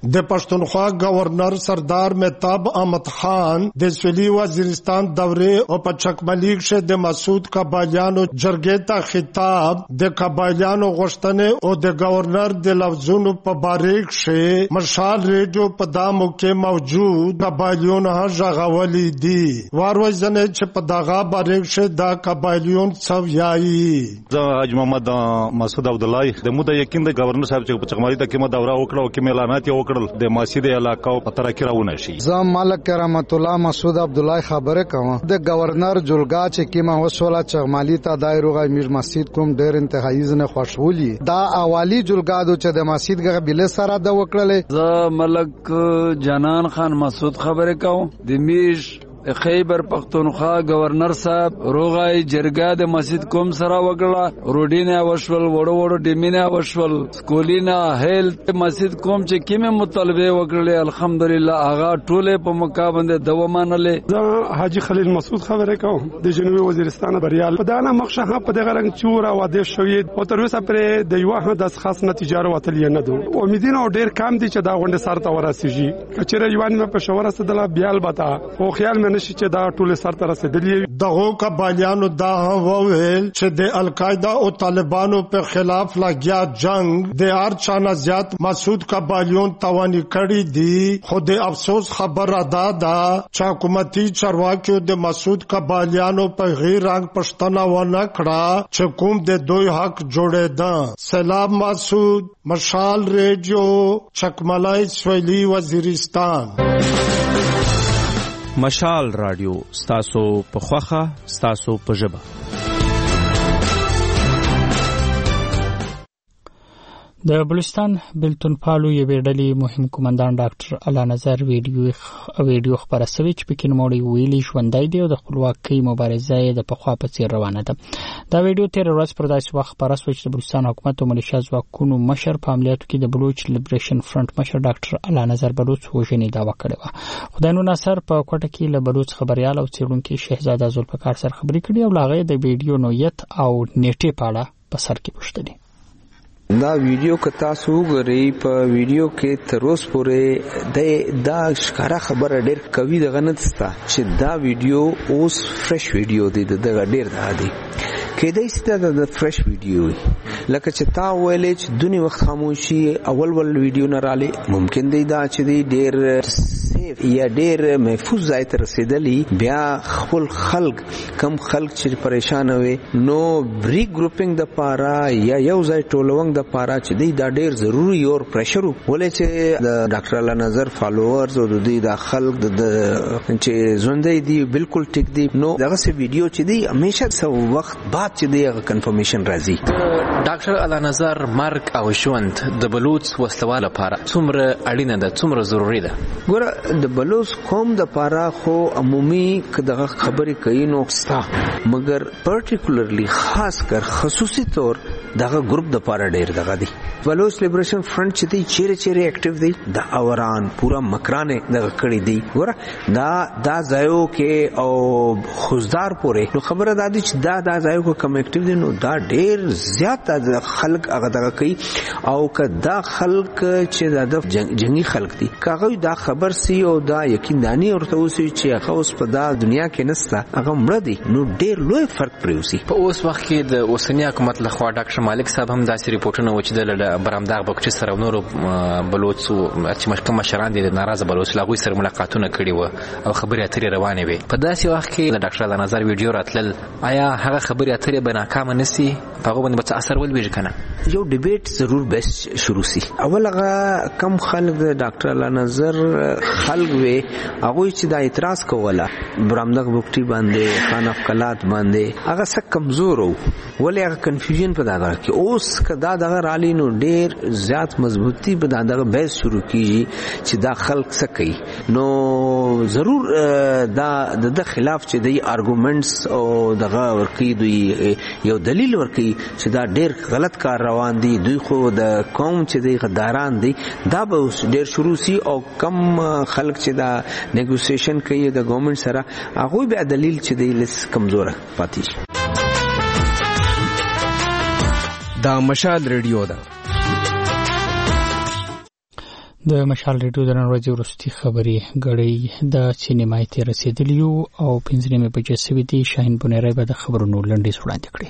د پښتونخوا گورنر سردار مهتاب احمد خان د سویلي وزیرستان دورې او په چکملیک شه د مسعود قبایلیانو جرګې ته خطاب د قبایلیانو غوښتنې او د گورنر د لفظونو په باریک شه مشال ریډیو په دامو کې موجود قبایلیونو ژغولي دي واروي ځنه چې په دغه باریک شه د قبایلیون څویایي زه حاج محمد مسعود عبد الله د موده یقین د گورنر صاحب چې په چکمالی ته کې دوره وکړه او کې اعلانات یې وکړل د ماسي د علاقو په تر کې راونه شي زه ملک رحمت الله مسعود عبد الله خبره کوم د گورنر جلګه چې کیما وسوله چغمالی ته دایروغه میر مسجد کوم ډیر انتهایی زنه خوشولي دا اوالی جلګه چې د مسجد غ بل سره د وکړل زه ملک جنان خان مسعود خبره کوم د میش خیبر پختونخوا گورنر صاحب روغای جرګه د مسجد کوم سره وکړه روډینه وشول وړو وړو ډیمینه وشول سکولینا هیلث مسجد کوم چې کیمه مطالبه وکړلې الحمدلله هغه ټوله په مقابله د ومانلې زه حاجی خلیل مسعود خبره کوم د جنوبي وزیرستان بریال په دانه مخشه په دغه رنګ چور او د شوید او تر اوسه پر د یو هدا خاص نتیجه وروتلې نه دو امیدونه ډیر کم دي چې دا غونډه سره ورسیږي کچره یوان په شوره سدلا بیال بتا او خیال نشي چې دا ټول سر تر رسیدلې دغه قبایلیانو دا وویل چې د القاعده او طالبانو په خلاف لګیا جنگ د ارچانه زیات مسعود قبایلیون توانی کړی دي خو د افسوس خبره ده چې حکومتي چارواکیو د مسعود قبایلیانو په غیر رنگ پښتنه ونه کړه چې کوم د دوی حق جوړېده سلام مسعود مشال ریډیو چکملای سویلي وزیرستان مشال رادیو ستاسو په خوخه ستاسو په ژبه د بلوچستان بلتون پالو یوې ډلې مهم قومندان ډاکټر الله نظر ویډیو خبره شوې چې پکې نوموړی ویلي ژوندی دی او د خپلواکۍ مبارزه یې د پخوا په څیر روانه ده دا ویډیو تیر ورځ پر داسې وخت خبره شوه چې د بلوچستان حکومت او ملیشیا ځواکونو مشر په عملیاتو کې د بلوچ لیبریشن فرنٹ مشر ډاکټر الله نظر بلوچ وژنې دعوا کړې وه خدای نو ناصر په کوټه کې له بلوچ خبريال او څېړونکي شهزاده ذوالفقار سره خبرې کړې او هغه د ویډیو نوعیت او نیټه په اړه په سر کې پوښتنه دا ویډیو که تاسو وګورئ په ویډیو کې تر اوسه پورې دا ښکارا خبره ډېر کوي د غنت ستا چې دا ویډیو اوس فرش ویډیو دی د ډېر دی کېدای شي د فرش ویډیو لکه چې تا ویلې چې دونی وخت خاموشي اول ویډیو نه رااله ممکن دی دا چې دی ډېر سیف یا ډېر محفوظ ځای ته رسیدلی بیا خپل خلک کم خلک چې پریشان وي نو بری ګروپینګ د پاره یا یو ځای ټولونګ د پاره چې دی دا ډېر ضروری او پریشر ولې چې د ډاکټر الله نظر فالوورز او د دې د خلک د چې ژوندۍ دی بالکل ټیک دی نو دغه سه ویډیو چې دی همیشه سو وخت بعد چې دی کنفرمیشن راځي ډاکټر الله نظر مرګ او ژوند د بلوچ وسلواله لپاره څومره اړینه ده څومره ضروری ده ګوره د بلوچ قوم د پاره خو عمومي دغه خبرې کوي نو ستا مګر پرټیکولرلی خاص کر خصوصي طور دغه ګروپ د پاره ډېر دغه دی بلوچ لیبریشن فرنٹ چې دی چیرې اکټیو دی د اوران پورا مکرانه دغه کړی دی ګوره دا ځایو کې او خوزدار پورې نو خبره ده چې دا ځایو کې کم اکټیو دي نو دا ډېر زیات خلک هغه دغه کوي او که دا خلک چې د جنگي خلک دي کاغه دا خبر سي او دا یقیندانی ورته وسی چې هغه اوس په دا دنیا کې نسته هغه مړ دي نو ډېر لوی فرق پریوسی په اوس وخت کې د اوسنی حکومت لخوا ډاکټر مالک صاحب هم داسې ریپورتونه وچدل د برامداغ بکچ سره نور بلوچ چې مشکل مشران دي د ناراضه بلوچ لاغوي سره ملاقاتونه کړي وو او خبرې اترې روانې وي په داسې وخت کې د ډاکټر الله نظر ویډیو راتلل آیا هغه خبرې اترې به ناکام نشي هغه باندې به اثر ولوي کنه یو ډیبیټ ضرور بس شروع سي اول هغه کم خلک د ډاکټر الله نظر خلک وي هغه چې دا اعتراض کوله برامداغ بکټي باندې خان افقلات باندې هغه څه کمزور وو ولې هغه کنفیوژن په دغه کې اوس کدا دغه رالي نو ډېر زیات مضبوطی په دغه بحث شروع کیږي چې دا خلک څه کوي نو ضرور دا د خلاف چې دی ارګومنټس او دغه ورکی دوی یو دلیل ورکی چې دا ډېر غلط کار روان دي دوی خو د قوم چې دی غداران دي دا به ډېر شروع سي او کم خلک چې دا نیګوسیشن کوي د ګورنمنت سره هغه به دلیل چې دی لس کمزوره پاتې دا مشال ریډیو ده د مشال ریډیو د نن ورځې وروستي خبري غړي د سینمای ته رسیدلی او 15 بجې سوي دي. شاهین بنيري به د خبرونو لنډیز وړاندې کړي.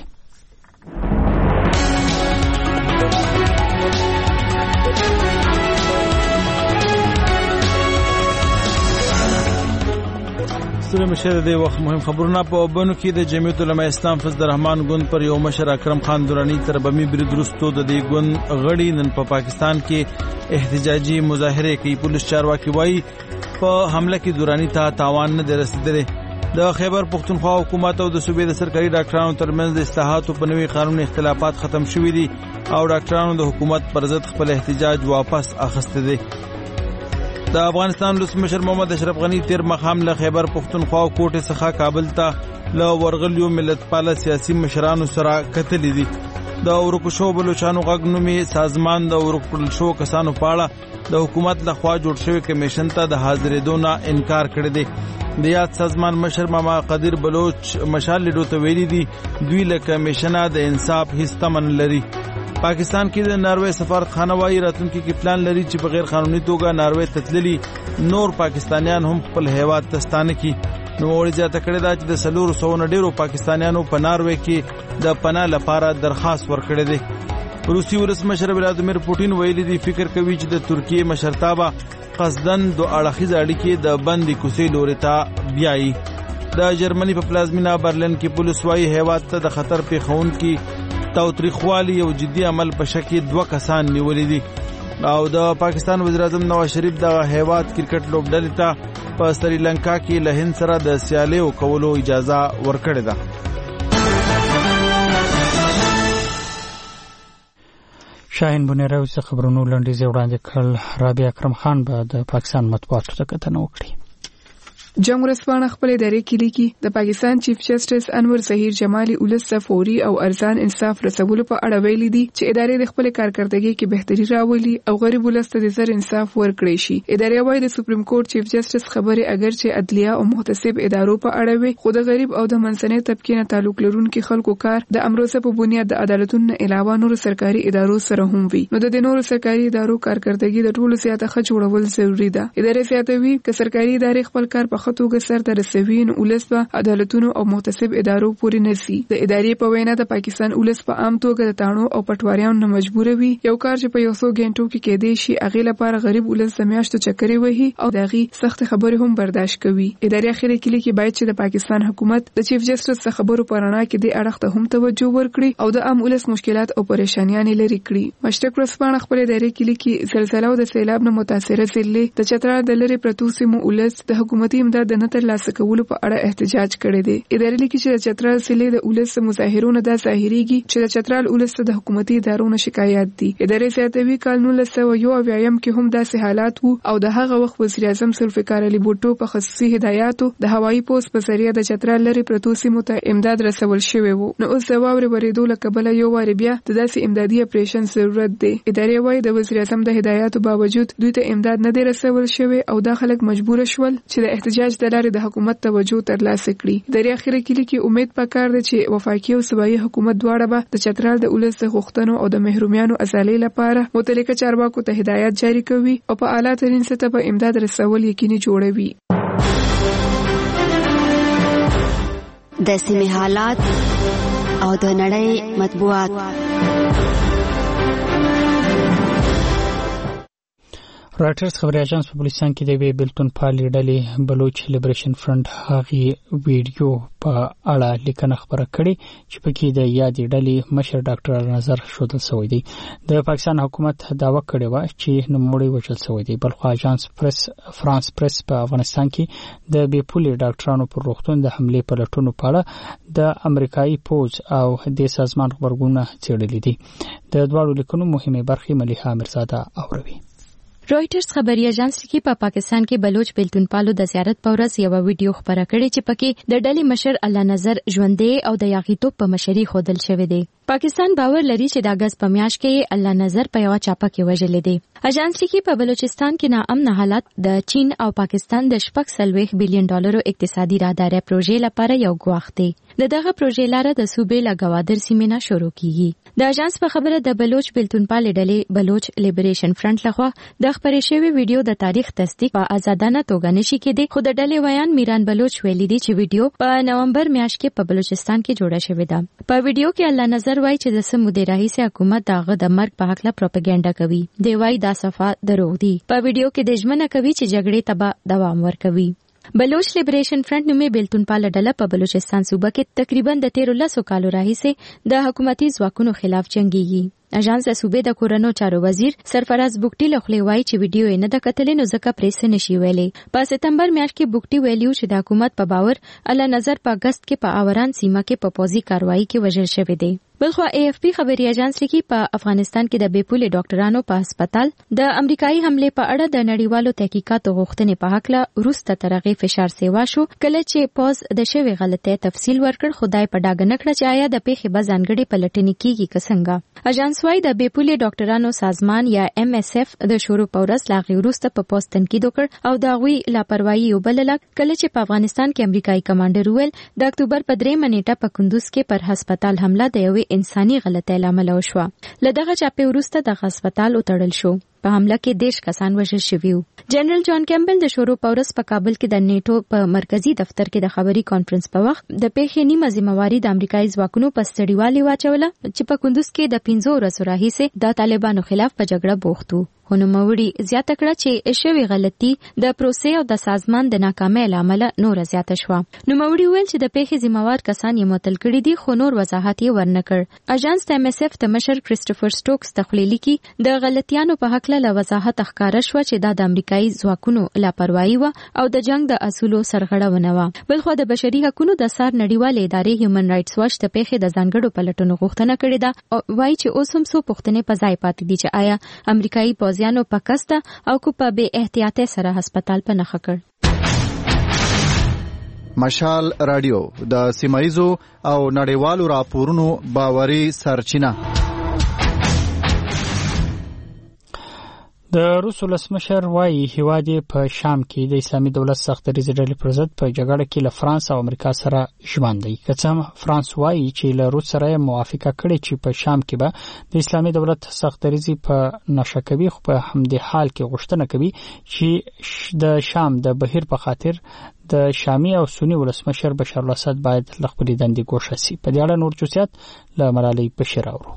سره مشه د وخت مهم خبرونه په وبونو کې د جمعیت العلماء اسلام فضل الرحمن ګوند پر یو مشر اکرم خان درانی تر بمی برید وروسته د دې ګوند غړي نن په پاکستان کې احتجاجي مظاهره کوي. پولیس چارواکي وایي په حمله کې درانی ته تاوان نه رسیدلی. د خیبر پختونخوا حکومت او د صوبې د سرکاري ډاکټرانو ترمنځ د اصلاحاتو په نوي قانون اختلافات ختم شوي دي او ډاکټرانو د حکومت پر ضد خپل احتجاج واپس اخیسته دي. د افغانستان ولسمشر محمد اشرف غنی تیر مخام له خیبر پختونخوا کوټه څخه کابل ته له ورغلیو ملت پال سیاسي مشرانو سره کتلې دي. د ورکشو بلوچستان غږنومي سازمان د ورکشو کسانو په اړه د حکومت لخوا جوړ شوی کمیشن ته د حاضرېدو نه انکار کړی دی. د یاد سازمان مشر ماما قدیر بلوچ مشال لیدو ته ویلي دي دوی له کمیشنه د انصاف هیڅ تمن لري. پاکستان کې د ناروې سفارتخانه وايي راتلونکي کې پلان لري چې په غیر قانوني توګه ناروې تتللي نور پاکستانیان هم خپل هیواد ته ستانه کړي. نو ورځ ته کړی دا چې د 400 ډیرو پاکستانیانو په ناروې کې د پناه لپاره درخواست ورکړی دی. روسي ولسمشر ولادیمیر پوتین ویلي دی فکر کوي چې د ترکیه مشرتابه قصدن د اړخیز اړیکې د بندي کوسي لوري ته بیایي. د جرمني په پلازمینه برلین کې پولیس وايي هیواد ته د خطر پیښون کې تاوتریخوالي او جدي عمل په شکل 2 کسان نیولې دي. او د پاکستان وزیر اعظم نواز شریف د هیواد کرکټ لوبډلې ته په سریلانکا کې له هند سره د سیالیو کولو اجازه ورکړې ده. شاهین بنيري اوس خبرونو لنډیز وړاندې کړل. رابعه اکرم خان به د پاکستان مطبوعاتو ته کتنه وکړي. جنگ ورسپانه خپل ادارې کې لیکي د پاکستان چیف جسټس انور ظهیر جمالي ولس فوري او ارزان انصاف رسولو په اړه ویلي دي چې ادارې د خپل کارکړدګۍ کې بهتري راولي او غریب ولس ته د زر انصاف ورکړي شي. ادارې وايي د سپریم کورټ چیف جسټس خبره اگر چې عدلیه او محتسب ادارو په اړه وي خو د غریب او د منځنۍ طبقې نه تعلق لرونکي خلکو کار د امروزه په بنیاد د عدالتونو علاوه نور سرکاري ادارو سره هم وي. نو د نورو سرکاري ادارو کارکړدګۍ د ټولو زیاته ښه جوړول ضروری ده. ادارې زیاتوي چې سرکاري ادارې خپل کار په خطوګه سر ته رسوي نو ولس په عدالتونو او محتسب ادارو پورې نسی. د ادارې په وینا د پاکستان ولس په عام توګه د تاڼو او پټواریانو نه مجبور وي یو کار چې په 100 غنټو کې کېدې شي اغه لپاره غریب ولس د میاشتو چکرې وهي او دغه سخت خبره هم برداشت کوي. ادارې اخیری کې لیکي باید چې د پاکستان حکومت د چیف جسټس څخه خبرو پرانا کې د اړخ ته هم توجه ورکړي او د عام ولس مشکلات او پریشانیاں لري کړي. مشرق ورسپانه خپل ادارې کې لیکي زلزلہ او د سیلاب نه متاثره ضلع د چترال د لری پرتو سیمو ولس د حکومتي امداد نه تر لاسه کولو په اړه احتجاج کړی دی. ادارې لیکي چې د چترال ضلع د ولس مظاهرونو د ظاهريږي چې د چترال ولس د حکومتي ادارو نه شکایت دي. ادارې زیاتوي کال 1991 کې هم داسې حالات وو او د هغه وخت وزیر اعظم ذوالفقار علي بوټو په خصوصي هدایاتو د هوایي پوسټ په ذریعہ د چترال لري پرتو سیمو ته امداد رسول شوی وو. نو اوس د واورې ورېدو له کبله یو وار بیا د داسې امدادي اپریشن ضرورت دی. ادارې وايي د وزیر اعظم د هدایاتو باوجود دوی ته امداد نه دی رسول شوی او دا خلک مجبور شول چې د احتجاج د لارې د حکومت توجه ترلاسه کړي. د اخیری کې لیکي امید پکار دی چې وفاقي او صوبایي حکومت دواړه به د چترال د ولس د غوښتنو او د محرومیانو ازالۍ لپاره متعلقه چارواکو ته هدایت جاری کوي او په اعلی ترین سطح په امداد رسول یقیني جوړوي. د سیمې حالات او د نړۍ مطبوعات. رائټرز خبري اژانس په بلوچستان کې د بلتون پالي ډلې بلوچ لیبریشن فرنٹ هغه ویډیو په اړه لیکنه خبره کړې چې پکې د یادې ډلې مشر ډاکټر نظر شودل سوی دی. د پاکستان حکومت داوا کړې و چې نوموړی وژل سوی دی. بلخو اژانس فرانس پریس په افغانستان کې د بیپولي ډاکټرانو پر روغتون د حمله په لټونو په اړه د امریکایي پوز او د سازمان خبرګونونه څېړلې دي. د دواړو لیکنو مهمه برخې مليحه امرزاده اوروي. رائټرز خبري اژانس کې په پاکستان کې بلوچ بیلتون پالو د زیارت په ورځ یو ویډیو خبره کړې چې پکې د ډلې مشر الله نظر ژوندې او د یاغیتوب په مشري خودل شوی دی. پاکستان باور لري چې د اگست په میاشت کې الله نظر په یو چاپه کې وژلې دي. اژانس لیکي په بلوچستان کې ناامن حالات د چین او پاکستان د $40 بلین اقتصادي راهداري پروژې لپاره یو ګواښ دی. دغه پروژې لاره د صوبې له گوادر سیمې نه شروع کیږي. د اژانس په خبره د بلوچ بلتونپال ډلې بلوچ لیبریشن فرنٹ لخوا د خبرې شوی ویډیو د تاریخ تصدیق په آزادانه توګه نشي کېدی، خو د ډلې ویان میران بلوچ ویلي دی چې ویډیو په نومبر میاشت کې په بلوچستان کې جوړه شوې ده. په ویډیو کې الله نظر وایي چې د سمودي راهیسه حکومت دغه د مرګ په حق لا پروپاګاندا کوي. دی وایي دا صفه دروغ دي. په ویډیو کې د ژمنه کوي چې جګړې ته دوام ورکوي. بلوچ لیبریشن فرنٹ نومې بلتونپال ډله په بلوچستان صوبه کې تقریبا د 13 کالو راهیسه د حکومتي ځواکونو خلاف جنگيږي. اژانس د صوبې د کورونو چارو وزیر سرفراز بوکټي لخوا وایي چې ویډیو یې نه د کتلې نو ځکه پریس نشي ویلې. په سپتمبر میاشت کې بوکټي ویلیو چې د حکومت په باور الله نظر په اگست کې په آوران سیمه کې په پوځي کاروایی کې وژل شوی دی. بلخو AFP خبري اژانس لیکي په افغانستان کې د بیپولې ډاکټرانو په هسپتال د امریکایي حمله په اړه د نړیوالو تحقیقاتو غوښتنې په حق له روسته ترغه فشار سیوا شو، کله چې پوز د شوی غلطۍ تفصیل ورکړ. خدای په ډاګه نکړه چې آیا د پیښې بزانګړي پلټنې کیږي کسنګا. اژانس وايي د بیپولې ډاکټرانو سازمان یا MSF د شروع پورس لاغي روسته په پوز تنقید وکړ او دا غوي لاپروايي وبلله، کله چې په افغانستان کې امریکایي کمانډر ویل د اکتوبر په 3 نیټه په کندوز کې پر هسپتال حمله د یوې انساني غلطۍ لامل وشوه. لدغه چاپه وروسته د هسپتال وتړل شو. په حمله کې 10 کسان وژل شوي وو. جنرال جان کیمبل د شروع پورس په کابل کې د نیټو په مرکزی دفتر کې د خبري کانفرنس په وخت د پیښې نیمه ذمہواری د امریکایي ځواکونو په ستړیوالي واچوله چې په کندوز کې د 15 ورځو راهیسه د طالبانو خلاف په جګړه بوخت وو. نوموړي زیاته کړه چې شوی غلطي د پروسې او د سازمان د ناکامۍ لامل نور زیاته شوه. نوموړي ویل چې د پیښې ذمہوار کسان یې معطل کړي دي، خو نور وضاحت یې ورنکړ. اژانس د MSF د مشر کریسټوفر سټوکس تخلیلي کې د غلطیانو په حق له وضاحت ښکارا شو چې دا د امریکایي ځواکونو لاپروايي و او د جنگ د اصولو سرغړونه و. بلخو د بشري حقوقو د سار نړیوال ادارې هیومن رائټس واچ د پیښې د ځانګړو پلټنو غوښتنه کړې ده او وایي چې اوس هم څو پوښتنې په ځای پاتې دي چې آیا امریکایي پوځیانو په کسته او کو په بے احتیاطۍ سره هسپتال په نخښه کړ. مشال رادیو د سیمایزو او نړیوالو راپورونو باوري سرچینه. د روس ولسمشر وايي هیواد په شام کې د اسلامي دولت سخت دریځ ډلې پر ضد په جګړه کې له فرانس او امریکا سره ژوند دی. که څه هم فرانس وايي چې له روس سره موافقه کړې چې په شام کې به د اسلامي دولت سخت دریځ په نشه کوي، خو په همدې حال کې غوښتنه کوي چې د شام د بهیر په خاطر د شامی او سنی ولسمشر بشار الاسد باید خپل دندې ګوښه شي. په دې اړه نور جزئیات له ملالۍ بشیر اورو.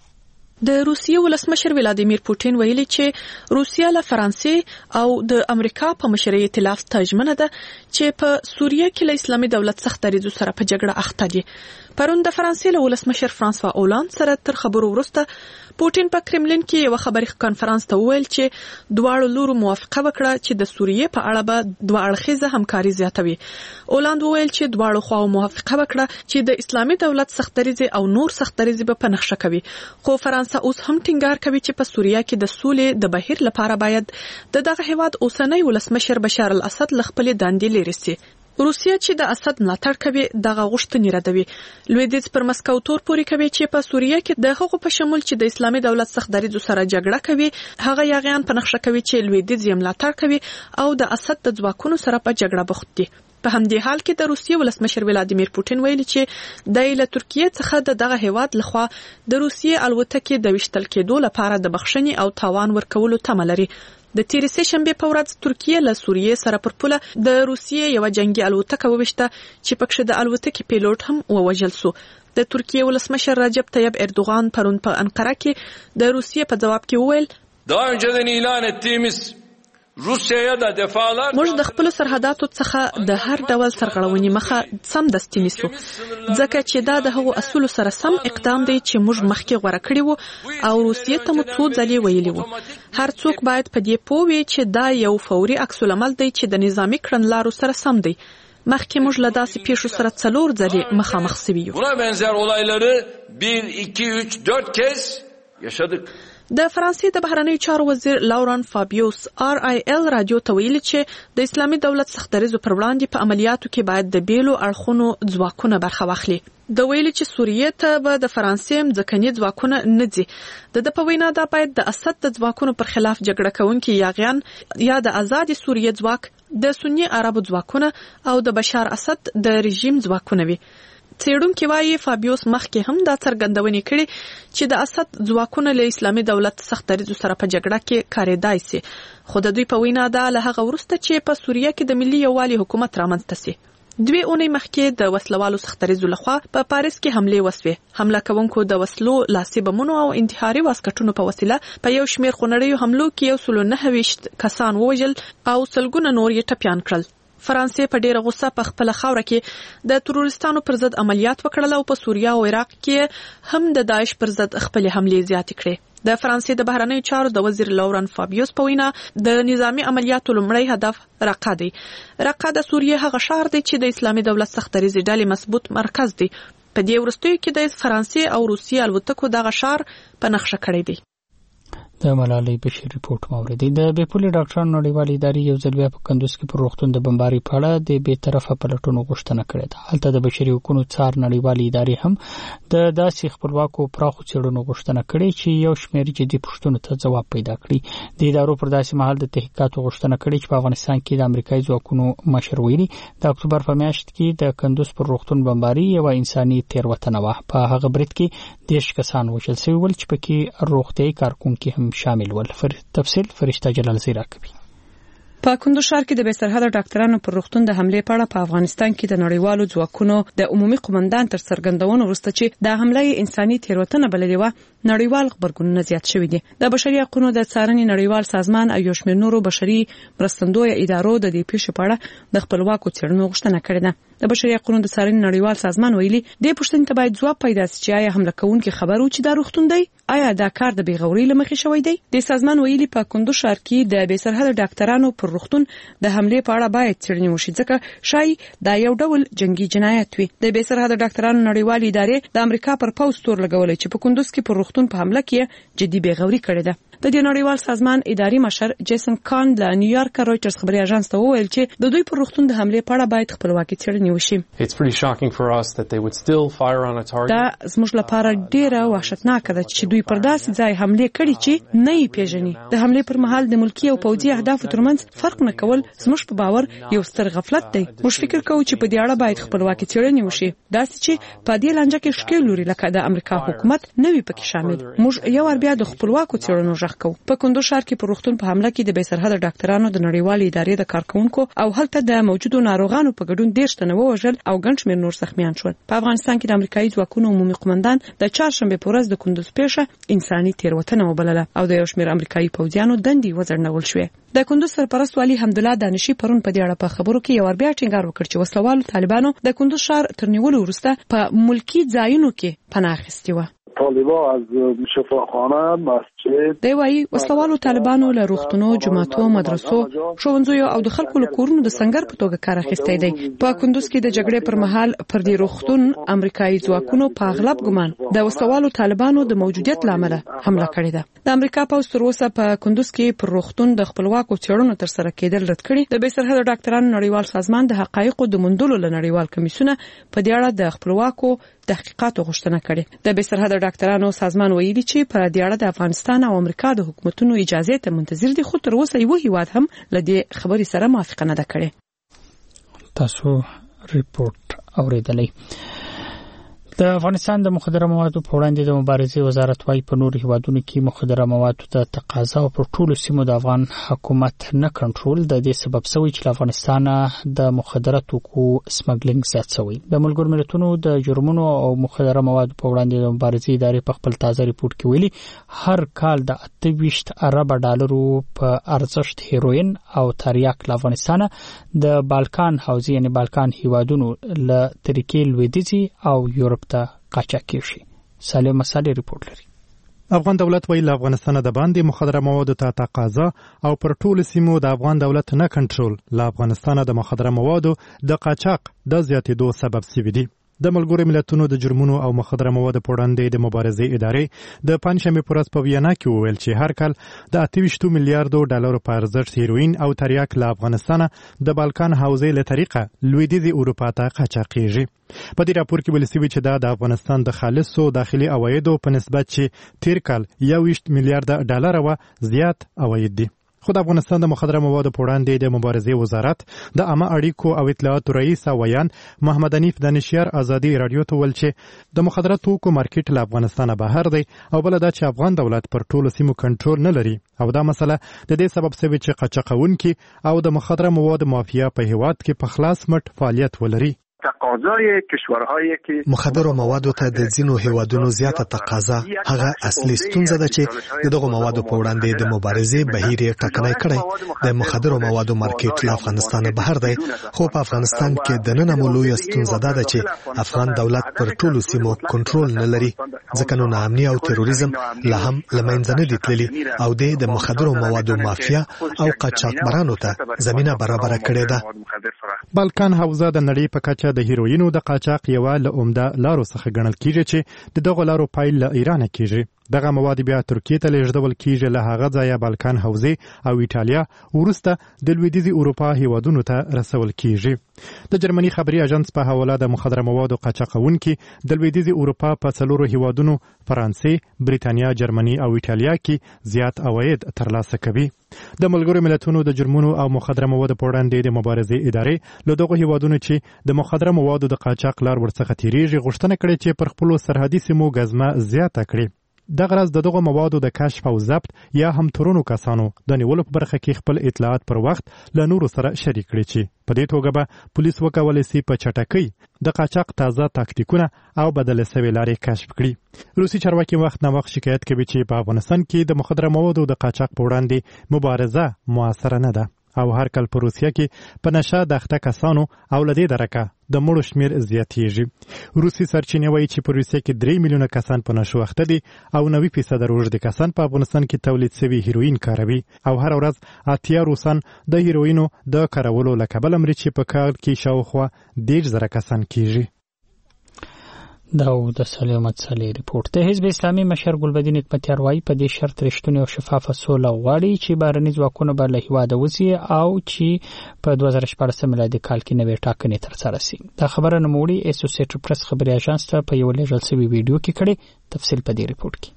د روسیې ولسمشر ولادیمیر پوټین ویلي چې روسیا له فرانسې او د امریکا په مشرۍ ائتلاف ته ژمنه ده چې په سوریه کې له اسلامي دولت سخت دریځ سره په جګړه اخته دي. پرون د فرانسې له ولسمشر فرانسوا اولاند سره تر خبرو وروسته پوټین په کرملین کې یو خبري کانفرنس ته ویل چې دواړو لورو موافقه وکړه چې د سوریې په اړه به دوه اړخیزه همکاري زیاتوي. اولاند ویل چې دواړو خواو موافقه وکړه چې د اسلامي دولت سخت دریځ او نور سخت دریځ به په نقشه کوي، خو فرانسه اوس هم ټینګار کوي چې په سوریه کې د سولې د بهیر لپاره باید دغه هیواد اوسنۍ ولسمشر بشار الاسد له خپل دندې لري سي. روسیا چې د اسد ملاتړ کوي دغه غوښتنې ردوي. لویدیځ پر مسکو تور پوري کوي چې په سوریه کې د هغو په شمول چې د اسلامي دولت سخت دریځ سره جګړه کوي هغه یاغیان په نقشه کوي چې لویدیځ یې ملاتړ کوي او د اسد د ځواکونو سره په جګړه بوخت دي. په همدې حال کې د روسیې ولسمشر ولادیمیر پوټین ویلي چې د ترکیې څخه دغه هیواد لخوا د روسیې الوتکې د وشتل کېدو لپاره د بخښنې او تاوان ورکولو تمه لري. د تیر سه شنبه په ورځ ترکیه له سوریې سره پر پوله د روسیې یو جنگي الوتکه وويشته چې پکښه د الوتکې پیلوټ هم ووژل شو. د ترکیې ولسمشر رجب طیب اردوغان پرون په انقره کې د روسیې په جواب کې وویل daha önceden ilan ettiğimiz روسیه د دفاعات موږ د خپل سرحداتو څخه د هر ډول سرغړونې مخه سم دستي نیسو، ځکه چې دا د هغو اصول سره سم اقدام دی چې موږ مخکې غوړه کړی وو او روسیه ته مو څو ځلې ویلي وو. هر څوک باید په دې پوه وي چې دا یو فوري عکس العمل دی چې د نظامی کړنلارو سره سم دی. مخکې موږ له داسې پیښو سره 4 ځلې مخامخ شوي یو. Buna benzer olayları 1 2 3 4 kez yaşadık. د فرانسې د بهرنیو چارو وزیر لوران فابیوس RIL رادیو ته ویلي چې د اسلامي دولت سختدریزو پر وړاندې په عملیاتو کې باید د بیلو اړخونو ځواکونه برخه واخلي. د ویلي چې سوریې ته به د فرانسې مځکني ځواکونه نه ځي. د په وینا دا باید د اسد د ځواکونو پر خلاف جګړه کوونکي یاغیان یا د آزاد سوریې ځواک، د سنی عربو ځواکونه او د بشار اسد د رژیم ځواکونه وي. څېړونکي وايي فابیوس مخکې هم دا څرګندونې کړي چې د اسد ځواکونه له اسلامي دولت سختدریزو سره په جګړه کې کارېدای سي، خو د دوی په وینا دا له هغه وروسته چې په سوریه کې د ملي یووالي حکومت رامنځته سي. 2 اونۍ مخکې د وسلوالو سختدریزو لخوا په پاریس کې حمله وسوه. حمله کوونکو د وسلو، لاسي بمونو او انتحاري واسکټونو په وسیله په یو شمېر خونړیو حملو کې 129 کسان ووژل او سلګونه نور یې ټپيان کړل. فرانسې په ډیره غوسه په خپل خاوره کې د تروریستانو پر ضد عملیات وکړل او په سوریه او عراق کې هم د داعش پر ضد خپل حملې زیاتې کړې. د فرانسې د بهرنیو چارو د وزیر لوران فابیوس په وینا د نظامی عملیاتو لومړی هدف رقه دی. رقه د سوریه هغه ښار دی چې د اسلامي دولت سختدریزې ډلې مضبوط مرکز دی. په دې وروستیو کې د فرانسې او روسیې الوتکو دغه ښار په نقشه کړی دی. د ملالۍ بشیر ریپورت موردی. د بیپولي ډاکټرانو نړیوالې ادارې یو ځل بیا په کندوز کې پر روغتون د بمباري په اړه د بې طرفه پلټونو غوښتنه کړې ده. هلته د بشري حقوقو څار نړیوالې ادارې هم د داسې خپلواکو پراخو څېړنو غوښتنه کړې چې یو شمېر جدي پوښتنو ته ځواب پیدا کړي. د ادارو پر داسې مهال د تحقیقاتو غوښتنه کړې چې په افغانستان کې د امریکایي ځواکونو مشر ویلي د اکتوبر په میاشت کې د کندوز پر روغتون بمباري یو انساني تېروتنه وه. په هغه برید کې 10 کسان وژل شوي ول چې پکې روغتیايي کارکونکي هم شامل ول. تفصیل فرشته جلال زیرا کوي. په کندوز ښار کې د بې سرحده ډاکټرانو پر روغتون د حملې په اړه په افغانستان کې د نړیوالو ځواکونو د عمومي قومندان تر څرګندونو وروسته چې د حملې انساني تېروتنه بللې وه، نړیوال خبرګونونه زیات شوي دي. د بشري حقوقو د څارنې نړیوال سازمان او یو شمېر نورو بشري مرستندویه ادارو د دې پیښې په اړه د خپلواکو څېړنو غوښتنه کړې ده. د بشري حقوقو د څارنې نړیوال سازمان ویلي دې پوښتنې ته باید ځواب پیدا شي چې آیا حمله کوونکي خبر و چې دا روغتون دی؟ آیا دا کار د بیغورۍ له مخې شوی دی؟ د سازمان ویلي په کندوز ښار کې د بې سرحده ډاکټرانو پر روغتون د حملې په اړه باید څېړنې وشي، ځکه شاید دا یو ډول جنگي جنایت وي. د بې سرحده ډاکټرانو نړیوالې ادارې د امریکا پر پوځ تور لګولې چې په کندوز کې پر روغتون په حمله کې جدي بیغوري کړې ده. د دې نړیوال سازمان اداري مشر جیسن کان له نیویارک رويټرز خبري اژانس ته وویل چې د دوی پر روغتون د حملې په اړه باید خپلواکي څېړنې وشي. دا زموږ لپاره ډیره وحشتناکه ده چې دوی پر داسې ځای حمله کړي چې نه یې پیژني. د حملې پر مهال د ملکی او پوځي اهدافو ترمنځ فرق نه کول زموږ په باور یو ستر غفلت دی. موږ فکر کوو چې په دې اړه باید خپلواکي څېړنې وشي، داسې چې په دې لانجه کې شکل لري لکه د امریکا حکومت نه وي پکې شامل. موږ یو ور بیا د خپلواکو څېړنو ژغ کوو. په کندوز ښار کې پر روغتون په حمله کې د بې سرحده ډاکټرانو د نړیوالې ادارې د کارکونکو او هلته د موجودو ناروغانو په ګډون 10 تنه ووژل او ګڼ شمېر نور زخمیان شول. په افغانستان کې د امریکایي ځواکونو عمومي قومندان د چهارشنبه په ورځ د کندوز پیښه انساني تېروتنه وبلله او د یو شمېر امریکایي پوځیانو دندې وځړول شوې. د کندوز سرپرست والي حمدالله دانشي پرون په دې اړه په خبرو کې یو بیا ټینګار وکړ چې وسلوالو طالبانو د کندوز ښار تر نیولو وروسته په ملکی ځایونو کې پناه اخیستې وه. طالبان از شفاخانه، مسجد، دی وايي وسلوالو طالبانو له روغتونو، جماعتو، مدرسو، ښوونځیو او د خلکو له کورونو د سنگر په توګه کار اخیستی دی. په کندوز کې د جګړې پر مهال پر دې روغتون امریکایي ځواکونو په اغلب ګمان د وسلوالو طالبانو د موجودیت لامل حمله کړې ده. د امریکا پوځ تر اوسه په کندوز کې پر روغتون د خپلواکو څېړنو تر سره کېدل رد کړي. د بې سرحده ډاکټرانو نړیوال سازمان د حقایقو د موندلو له نړیوال کمیسیونه په دې اړه د خپلواکو تحقیقاتو غوښتنه کړې. د بې سرحده ډاکټرانو سازمان ویلي چې په دې اړه د افغانستان او امریکا د حکومتونو اجازه ته منتظر دي، خو تر اوسه یو هیواد هم له دې خبرې سره موافقه نه ده کړې. تاسو ریپورت اوریدلی. د افغانستان د مخدره موادو په وړاندې د مبارزې وزارت وايي په نورو هیوادونو کې مخدره موادو ته تقاضا او په ټولو سیمو د افغان حکومت نه کنټرول د دې سبب شوی چې افغانستان د مخدره توکو سمګلینګ زیات شوی. د ملګرو ملتونو د جرمونو او مخدره موادو په وړاندې د مبارزې ادارې په خپل تازه ریپورت کې ویلي هر کال د 28 ارب ډالرو په ارزښت هیروین او تریاک له افغانستان د بالکان حوزې یعنی بالکان هیوادونو له ترکیې، لویدیځي او یورپ ته قاچاق کیږي. سالم مسالې ریپورت لري. افغان دولت ویل افغانستان د باندې مخدره موادو ته تقاضا او پر ټولو سیمو د افغان دولت نه کنټرول له افغانستان د مخدره موادو د قاچاق د زیاتېدو سبب شوی دی. د ملګرو ملتونو د جرمونو او مخدره موادو په وړاندې د مبارزې ادارې د پنځشنبه په ورځ په وینا کې وویل چې هر کال د 28 میلیارډ ډالر په ارزښت هیروین او تریاک له افغانستان د بالکان حوزې له طریقه لویدیځ اروپا ته قاچاقېږي. په دې راپور کې ویل شوی چې دا د افغانستان د خالصو داخلي عوایدو په نسبت چې تیر کال 21 میلیارډ ډالر و زیات عواید دي. خو د افغانستان د مخدره موادو په وړاندې د مبارزې وزارت د عامه اړیکو او اطلاعاتو رئیس ویان محمد حنیف دانشیار ازادي رادیو ته ویل چې د مخدره توکو مارکیټ له افغانستانه بهر دی او بل دا چې افغان دولت پر ټولو سیمو کنټرول نه لري او دا مسله د دې سبب شوی چې قاچاقونکي او د مخدره موادو مافیا په هیواد کې په خلاص مټ فعالیت ولري. تقاضای کشورهایی که مخدر موادو ته د ځینو هیوادونو زیاته تقاضا هغه اصلي ستونزه ده چې دغه موادو په وړاندې د مبارزې بهیر یې ټکنی کړی. د مخدر موادو مارکیټ له افغانستان بهر دی خو په افغانستان کې د نن لویه ستونزه ده چې افغان دولت پر ټولو سیمو کنټرول نه لري ځکه نو ناامني او تروریزم لا هم له منځه نه دي تللي او د مخدر موادو مافیا او قاچاقبرانو ته زمينه برابر کړې ده. بالکان حوزه د نړۍ په کچه د هیروینو د قاچاق یوه له عمده لارو څخه ګڼل کیږي چې د دغو لارو پیل له ایران کیږي. دغه مواد بیا ترکیه ته لیږدول کیږي له هغه ځایه بالکان حوزې او ایټالیا وروسته د لویدیځ اروپا هیوادونو ته رسول کیږي. د جرمني خبري اژانس په حواله د مخدره موادو قاچاقونکي د لویدیځ اروپا په څلورو هیوادونو فرانسې، بریتانیا، جرمني او ایټالیا کې زیات عواید ترلاسه کوي. د ملګرو ملتونو د جرمونو او مخدره موادو په وړاندې د مبارزې ادارې له دغو هیوادونو چې د مخدره موادو د قاچاق لار ورڅخه تیریږي غوښتنه کړې چې پر خپلو سرحدي سیمو ګزمه زیاته کړي. دغه راز دغه موادو د کشف او ضبط یا هم تورونو کسانو د نیولو په برخه کې خپل اطلاعات پر وخت له نورو سره شریک کړي چې په دې توګه به پولیس وکولای شي په چټکۍ د قاچاق تازه تاکتیکونه او بدل شوی لارې کشف کړي. روسي چارواکي وخت نه وخت شکایت کوي چې په افغانستان کې د مخدره موادو د قاچاق په وړاندې مبارزه موثره نه ده او هر کال په روسیه کې په نشه د اخته کسانو او لدې درکه د مړو شمیر زیاتیږي. روسي سرچینې وایي چې په روسیه کې 3 میلیونه کسان په نشو اخته دي او 90% روږدي کسان په افغانستان کې تولید شوی هیروین کاروي او هر ورځ 80 روسان د هیروینو د کارولو له کبله مري چې په کال کې شاوخوا 10,000 کسان کیږي. دا د سلامت صالح ریپورت. د حزب اسلامي مشر ګلبدین حکمتیار وايي په دې شرط رښتونی او شفافه سوله غواړي چې بهرني ځواکونه به له هیواده وځي او چې په 2014 میلادي کال کې نوې ټاکنې ترسره شي. دا خبره نوموړي اسوسییټډ پریس خبري اژانس ته په یو لیږل شوي ویډیو کې کړې. تفصیل په دې ریپورت کې.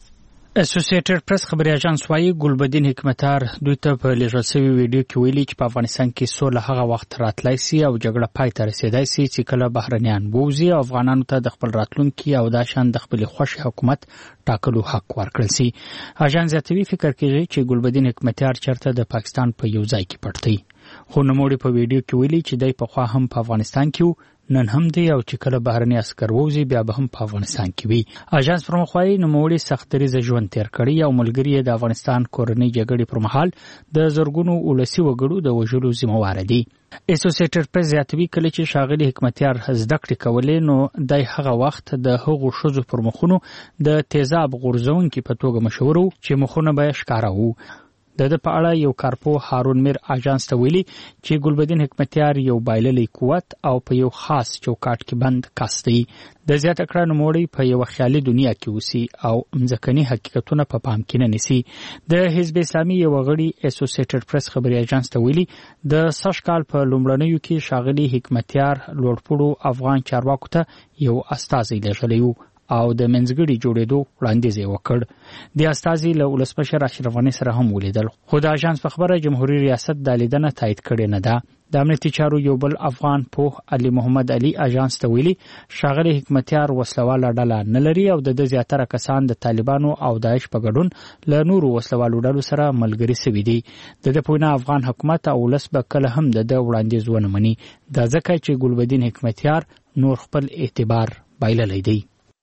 اسوسییټډ پریس خبري اژانس وايي ګلبدین حکمتیار دوی ته په لیږل شوي ویډیو کې ویلي چې په افغانستان کې سوله هغه وخت راتلای شي او جګړه پای ته رسیدای شي چې کله بهرنیان ووځي او افغانانو ته د خپل راتلونکي او دا شان د خپل خوښ حکومت ټاکلو حق ورکړل شي. اژانس زیاتوي فکر کوي چې ګلبدین حکمتیار چرته د پاکستان په یو ځای کې پټ دی. خو نوموړي په ویډیو کې ویلي چې دای په خوا هم په افغانستان کې نن هم دی او چې کله بهرني عسكر ووځي بیا به هم په افغانستان کې وي. اژانس پرمخ وايي نوموړي سختریزه ژوند تیر کړی او ملګری د افغانستان کورنۍ جګړې پر مهال د زرګونو ولسی وګړو د وژلو ذمہوار دي. اسوسییټډ پریس زیاتوي کله چې ښاغلي حکمتیار زده کړې کولې نو دای هغه وخت د هغو ښځو پر مخونو د تیزاب غورځونکي په توګه مشهور وو چې مخونه به ښکاره وو. د په اړه یو کارپو هارون میر اژانس ته ویلي چې ګلبدین حکمتیار یو بایللی قوت او په یو خاص چوکاټ کې بند کس دی. د زیاته کړه نوموړي په یو خیالي دنیا کې اوسي او مځکني حقیقتونه په پام کې نه نیسي. د حزب اسلامي یو غړي اسوسییټډ پریس خبري اژانس ته ویلي د سږ کال په لومړنیو کې ښاغلي حکمتیار لوړپوړو افغان چارواکو ته یو استازی لېږلی و او د منځګړي جوړېدو وړاندیز یې وکړ. د استازي له ولسمشر اشرف غني سره هم ولیدل خو د اژانس په خبره جمهوریت ریاست د لیدنه تایید کړې نه ده. د امنیتي چارو یو بل افغان پوه علي محمد علي اژانس ته ویلي ښاغلي حکمتیار وسلواله ډله نه لري او د زیاتره کسان د طالبانو او داعش په ګډون له نورو وسلوالو ډلو سره ملګري سوي دي. د پوینا افغان حکومت او ولس به کله هم د وړاندیز ونه مني دا ځکه چې ګلبدین حکمتیار نور خپل اعتبار بایللی دی.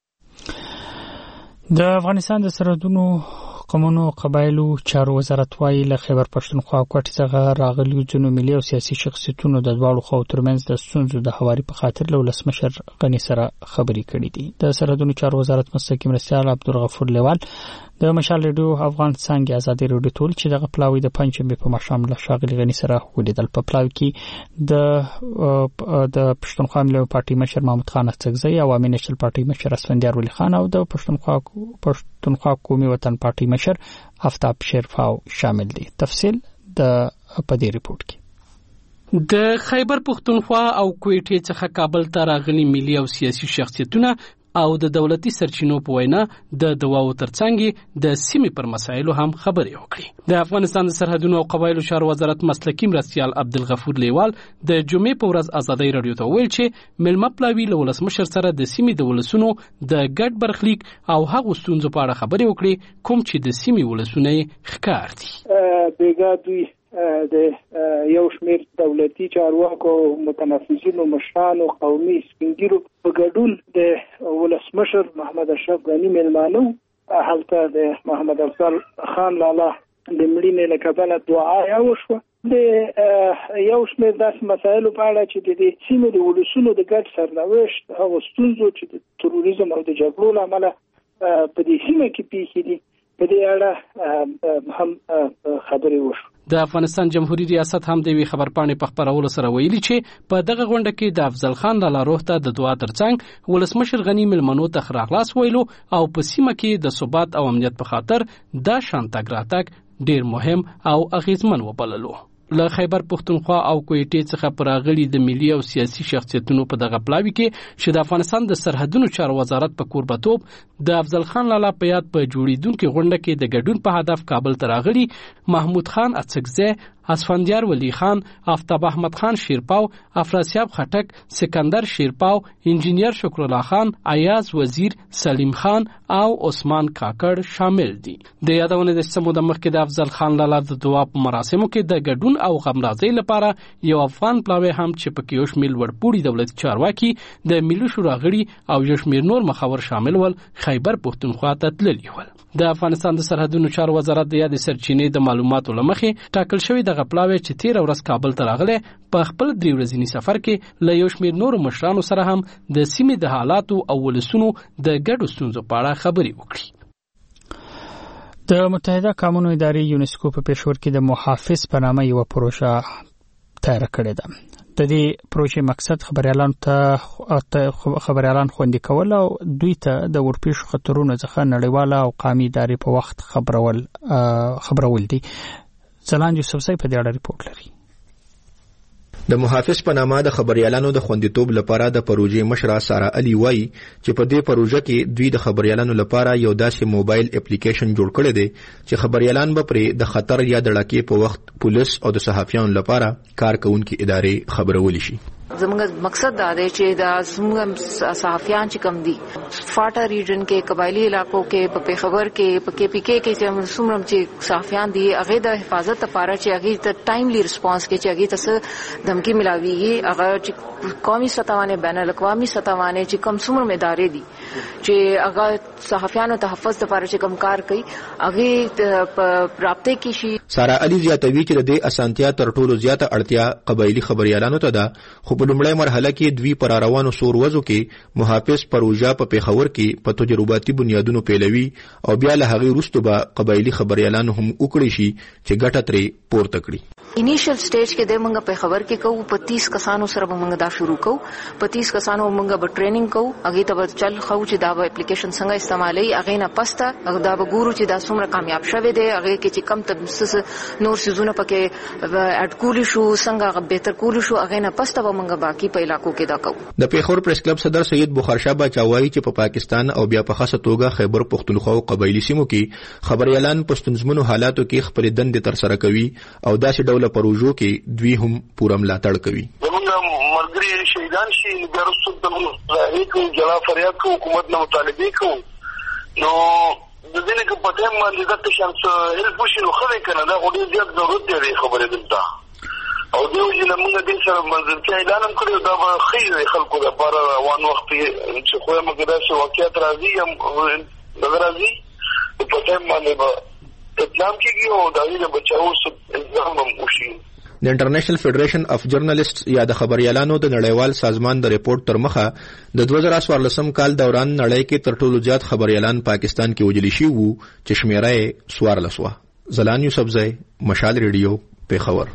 د افغانستان د سرحدونو قومونو قبایلو چارو وزارت وايي له خیبر پښتونخوا کوټې څخه راغلي ځینو ملي او سیاسي شخصیتونو د دواړو خواو ترمنځ د ستونزو د هواري په خاطر له ولسمشر غني سره خبرې کړې دي. د سرحدونو چارو وزارت مستقیم مرستیال عبدالغفور لیوال د مشال ریډیو افغان څنګه ازادي ریډیو ټول چې د پلاوی د پنځمې په مشام له شاغلي غنی سره ولیدل. په پلاوی کې د پښتونخوا ملي پارټي مشر محمود خان اڅکزی، عوامي نېشنل پارټي مشر اسفندیار ولی خان او د پښتونخوا قومي وطن پارټي مشر آفتاب شیرفاو شامل دي. تفصیل د پدې ریپورت کې. د خیبر پښتونخوا او کویټې څخه کابل ته راغلي ملي او سیاسي شخصیتونه او د دولتي سرچینو په وینا د دواو ترڅنګ د سیمې پر مسایلو هم خبرې وکړي. د افغانستان د سرحدونو او قبایلو چارو وزارت مسلکی مرستیال عبدالغفور لیوال د جمعې په ورځ ازادي رادیو ته ویل چې ملما پلاوی له ولسمشر سره د سیمې د ولسونو د ګډ برخلیک او هغو ستونزو په اړه خبرې وکړي کوم چې د سیمې ولسونه ښکار دي. بیګا دوی د یو شمېر دولتي چارواکو متنفذینو مشرانو قومي سپینګیرو په ګډون د ولسمشر محمد اشرف غنی مېلمانه هلته د محمد افضل خان لالا د مړینې له کبله دعا وشوه. د یو شمېر داسې مسایلو په اړه چې د سیمې د ولسونو د ګډ سرنوشت هغو ستونزو چې د تروریزم او د جګړو له امله په دې سیمه کې پیښې دي په دې اړه هم خبرې وشوه. د افغانستان جمهوریت ریاست هم د وی خبرپاڼې په خبرولو سره ویلي چې په دغه غونډه کې د افضل خان لالا روح ته د دعا ترڅنګ ولسمشر غنی ملمنو ته خراغلاس ویلو او په سیمه کې د ثبات او امنیت په خاطر دا شان تګ راتګ ډیر مهم او اغیزمن وبللو. له خیبر پښتونخوا او کویټې څخه پراغلي د ملي او سیاسي شخصیتونو په دغه پلاوی کې چې د افغانستان د سرحدونو چارو وزارت په کوربتوب د افضل خان لالا په یاد په جوړیدونکو غونډه کې د ګډون په هدف کابل ته راغلي محمود خان اڅکزی، اسفندیار ولی خان، آفتاب احمد خان شیرپاو، افراسیاب خټک، سکندر شیرپاو، انجینیر شکر الله خان، ایاز وزیر، سلیم خان او عثمان کاکړ شامل دي. د یادونه د سمو د مخکې د افضل خان لالا د دعا په مراسمو کې د ګډون او غمرازۍ لپاره یو افغان پلاوی هم چې پکې یو شمېر وړپوړي دولتي چارواکي د ملي شورا غړي او یو شمېر نور مخاور شامل ول خیبر پښتونخوا ته تللي ول. د افغانستان د سرحدونو چارو وزارت د یاد سرچینې د معلوماتو لمخې ټاکل شوی دغه پلاوی چې 13 ورځ کابل ته راغله په خپل 3 ورځنی سفر کې له یو شمېر نور مشرانو سره هم د سیمې د حالاتو او ولسونو د ګډو ستونزو په اړه خبرې وکړي. د متحده قومونو ادارې یونسکو په پېښور کې د محافظ په نامه یو پروژه تیار کړې ده. د دې پروژې مقصد خبريالان خوندي کول او دوی ته د ورپېښو خطرونو څخه نړیواله او قومي ادارې په وخت خبرول دي. ځلان یوسفزی په دې اړه ریپورت لري. د محافظ په نامه د خبريالانو د خوندیتوب لپاره د پروژې مشره سارا علي وایي چې په دې پروژه کې دوی د خبريالانو لپاره یو داسې موبایل اپلیکیشن جوړ کړی دی چې خبريالان به پرې د خطر یا د ډاکې په وخت پولیس او د صحافیانو لپاره کارکونکو ادارې خبرول شي. زموږ مقصد دا دی چې دا زموږ صحافیان چې کم دي فاټا ریجن کې قبایلی علاقو کې په پیښور کې په کې پی کې چې څومره چې صحافیان دي هغه د حفاظت لپاره چې هغه ته ټایملی ریسپانس کې چې هغه ته دمکی ملاويږي هغه چې قومي سطح باندې بین الاقوامي سطح باندې چې کم څومره ادارې دي چې هغه صحافیانو تحفظ لپاره چې کم کار کوي هغه رابطه کې شي. سارا علي زیاتوي چې د دې اسانتیا تر ټولو زیاته اړتیا قبایلی خبريالانو ته ده خو په لومړی مرحله کې دوی پر روانو سور وځو کې محافظ پروژه په پیښور کې په تجرباتي بنیادونو پیلوي او بیا له هغې وروسته به قبایلی خبريالان هم وکړي شي چې ګټه ترې پورته کړي. انیشل سټیج کې د موږ په خبر کې کوو 25 کسانو سره موږ دا شروع کوو 25 کسانو موږ به ټریننګ کوو هغه ته به چل خو چې دا اپلیکیشن څنګه استعمالي هغه نه پسته هغه دا به ګورو چې دا څومره کامیاب شوه دی هغه کې چې کم تبسس نور سيزونه پکې اډ کولی شو څنګه بهتر کولی شو هغه نه پسته به موږ باقي په علاقو کې دا کوو. د پیښور پریس کلب صدر سید بخارشاه باچاوي چې په پاکستان او بیا په خاصه توګه خیبر پښتونخوا او قبایلی سیمو کې خبريالان پښتونزمنو حالاتو کې خپل دند تر سره کوي او داسې ډول پروژو کې دوی هم پوره ملاتړ کوي. زموږ مرګري شهیدان شي د رسول الله هیڅ جلا فریاد کو حکومت نه مطالبه کو نو د دې نه په ټیم باندې د شانس هیڅ بوشي نو خلک کنه دا غوډي زیات ضرورت دی خبره دلته او دیو چې موږ د دې سره منځلتیا اعلان کړو دا به خیر خلکو لپاره روان وخت چې خو موږ دا شو واقعیت راځي هم راځي په ټیم باندې به اقدام کیږي او دا یې بچاو سب الزام هم وشي. د انټرنیشنل فدریشن اف جرنالیسټس یا د خبريالانو د نړیوال سازمان د ریپورت تر مخه د 2014 کال دوران نړۍ کې تر ټولو زیات خبريالان پاکستان کې وژل شوي وو چې شمیره یې 14 وه. زلان یوسفزی، مشال ریډیو، پیښور.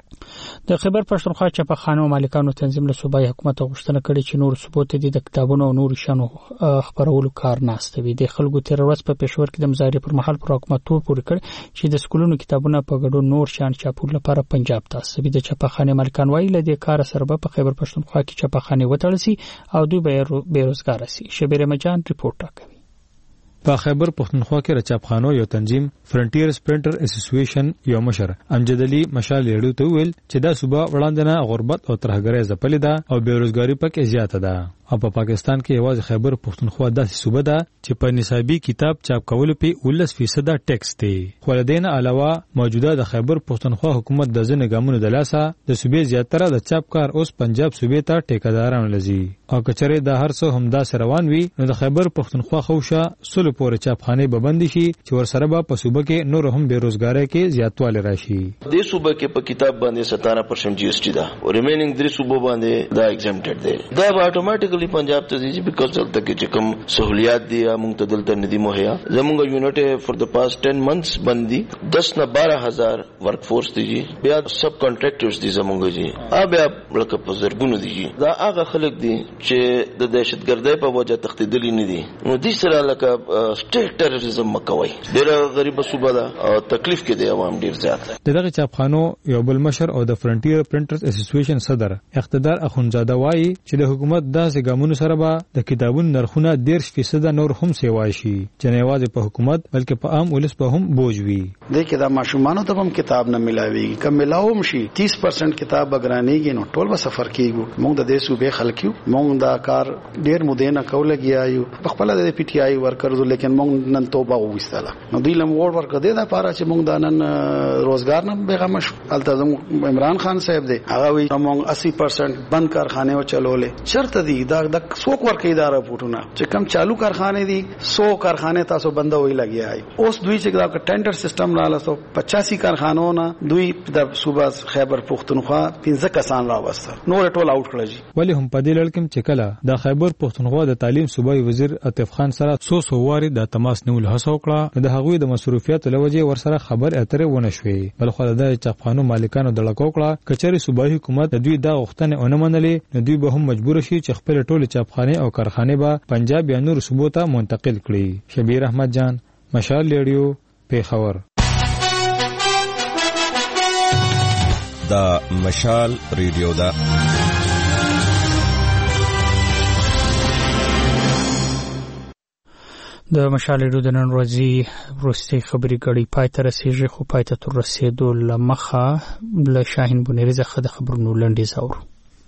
د خیبر پښتونخوا چاپخانو مالکانو تنظیم له صوبایي حکومت غوښتنه کړې چې نور ثبوت دي د کتابونو او نور شانو خبرولو کار ناستوي. د خلکو تیر ورځ په پېښور کې د مظاهرې پر مهال پر حکومت تور پورې کړ چې د سکولونو کتابونه په ګډون نور شان چاپولو لپاره پنجاب ته استوي. د چاپخانې مالکان وایي له دې کار سره په خیبر پښتونخوا کې چاپخانې وتړل شي او دوی به بیروزګار شي. شبیر مجان رپورټ راکوي. په خیبر پښتونخوا کې د چاپخانو یو تنظیم فرنټیرز پرنټر اسوسییشن یو مشر امجد علي مشال ریډیو ته ویل چې دا صوبه وړاندنه غربت او ترهګرۍ ځپلې ده او بیروزګاری پکې زیاته ده. او په پاکستان کې یوازې خیبر پښتونخوا داسې صوبه ده چې په نصابي کتاب چاپ کولو په 19% ټیکس دی. خو لدین علاوه موجوده د خیبر پښتونخوا حکومت د ځینې ګامونو د لاسه د صوبې زیاتره د چاپ کار اوس پنجاب صوبې ته ټیکدارانو لزي او کچره د هر څه هم داسې روان وي نو د خیبر پښتونخوا خوشه سلو پورې چاپخانه به بند شي چې ورسره به په صوبه کې نور هم بیروزګاری کې زیاتوالی راشي. د صوبه کې په کتاب باندې 17% جی اس ټی ده او ریمینینګ درې صوبو باندې دا ایگزمپټډ دی. دا به اتوماتیکلی پنجاب ته ځي بیکاز دلته کې چې کوم سہولیات دي موږ ته دلته ندي مهیا. زموږ یونټ فور د پاست 10 months باندې 10 نه 12000 ورک فورس دي. بیا سب کنټراکټرز دي زموږ جی بیا لکه په زرګونو دي. دا هغه خلک دي چې د دهشتګردۍ په وجه تختیدلی نه دي. نو دې سره لکه سټیټ ټیرریزم مکوي. ډېر غریب صوبه ده او تکلیف کې دي عوام ډېر زیات. دغه چاپخانو یو بل مشر او د فرنټیر پرنټرز اسوسییشن صدر اقتدار اخونزاده وایي چې د حکومت داسې ګامونو سره به د کتابونو نرخونه 10% نور هم سیوای شي چې نه یوازې په حکومت بلکې په عام ولس په هم بوج وي. د کې دا ماشومانو ته هم کتاب نه ملاويږي کم ملاوم شي 30% کتاب بګرانېږي نو ټول به سفر کیږي. موږ د دې صوبې خلک یو موږ دا کار ډېر مودې نه کولګیایو په خپل د پی ټی آی ورکرز لیکن موږ نن توبه وستاله نو دوی لم وړ ورکړه د لپاره چې موږ د نن روزګار نه بیغمه شو. التزم عمران خان صاحب دی هغه وی موږ 80% بند کارخانه و چلولې چرته دي دا د څوک ورکې اداره پټونه چې کم چالو کارخانه دي 100 کارخانه تاسو بند وی لګیای. اوس دوی چې دا ټینډر سیستم را لاسو 85 کارخانو نه دوی د صوبه خیبر پښتونخوا 15 کسان راوسته نور ټول آوټ کړل. ولی هم په دې لړ کې چې کله د خیبر پښتونخوا د تعلیم صوبایي وزیر عطف خان سره 100 واري د تماس نیول هڅه وکړه د هغوی د مصروفیت لوجه ورسره خبر اترې ونه شوې. بل خو د چاپخانو مالکانو د لکو کړه کچري صوبایي حکومت د دوی د غوښتنې اونې منلې نو دوی به هم مجبور شي چې خپل ټول چاپخانه او کارخانه به پنجاب یا نور صوبو ته منتقل کړي. شبیر احمد جان، مشال ریډیو، پیښور. دا مشال ریډیو دا د مشال ریډیو د نن ورځې وروستۍ خبري غړي پای ته رسیږي خو پای ته تر رسیدو لمخه له شاهین بونیری څخه د خبرونو لنډیز اورو.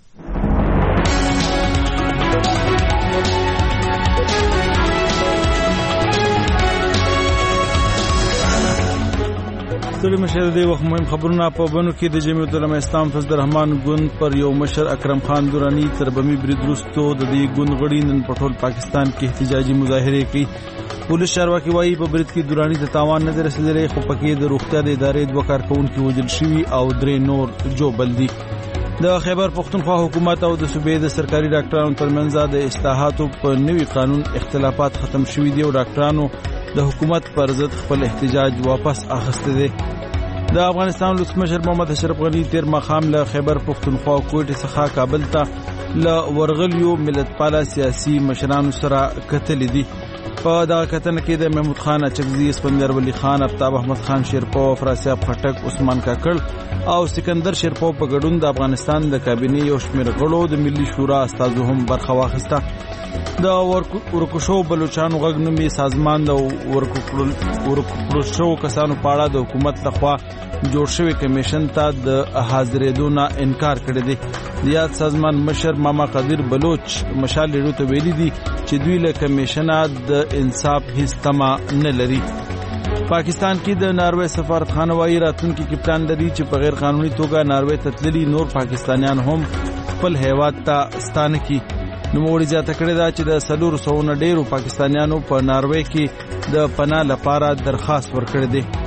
ستړي مشر دی وخت مهم خبرونه په بنو کې د جمعیت العلماء اسلام فضل الرحمن ګوند پر یو مشر اکرم خان دورانی تر بمی برید وروسته د دې ګوند غړي نن په ټول پاکستان کې احتجاجي مظاهره کوي. پولیس چارواکي وایي په برید کې دورانی ته تاوان نه رسیدلی خو پکې د روغتیا د ادارې دوه کارکونکو وژل شوي او 3 نور جوبل دي. د خیبر پښتونخوا حکومت او د صوبې د سرکاري ډاکټرانو ترمنځ د اصلاحاتو په نوي قانون اختلافات ختم شوي دي او ډاکټرانو د حکومت پر ضد خپل احتجاج واپس اخیسته دي. د افغانستان ولسمشر محمد اشرف غنی تیر مخام له خیبر پښتونخوا کوټې څخه کابل ته له ورغلیو ملت پاله سیاسي مشرانو سره کتل دي. په دا کتنه کې د محمود خان اچکزي، اسپندر ولی خان، افتاب احمد خان شیرپو، افراسیاب خټک، عثمان کاکړ او سکندر شیرپو په ګډون د افغانستان د کابینې یو شمېر غړو د ملي شورا استازو هم برخه واخیسته. د ورکوشو بلوچستان غږنومي سازمان د ورکوشو کسانو په اړه د حکومت لخوا جوړ شوی کمیشن ته د حاضرېدو نه انکار کړی دی. د یاد سازمان مشر ماما قدیر بلوچ مشال ریډیو ته ویلي دي چې دوی له کمیشنه د انصاف هیڅ تمه نه لري. پاکستان کې د ناروې سفارتخانه وايي راتلونکي کې پلان لري چې په غیر قانوني توګه ناروې ته تللي نور پاکستانیان هم خپل هیواد ته ستانه کړي. نوموړي زیاته کړې ده چې د 400 نه ډېرو پاکستانیانو په ناروې کې د پناه لپاره درخواست ورکړی دی.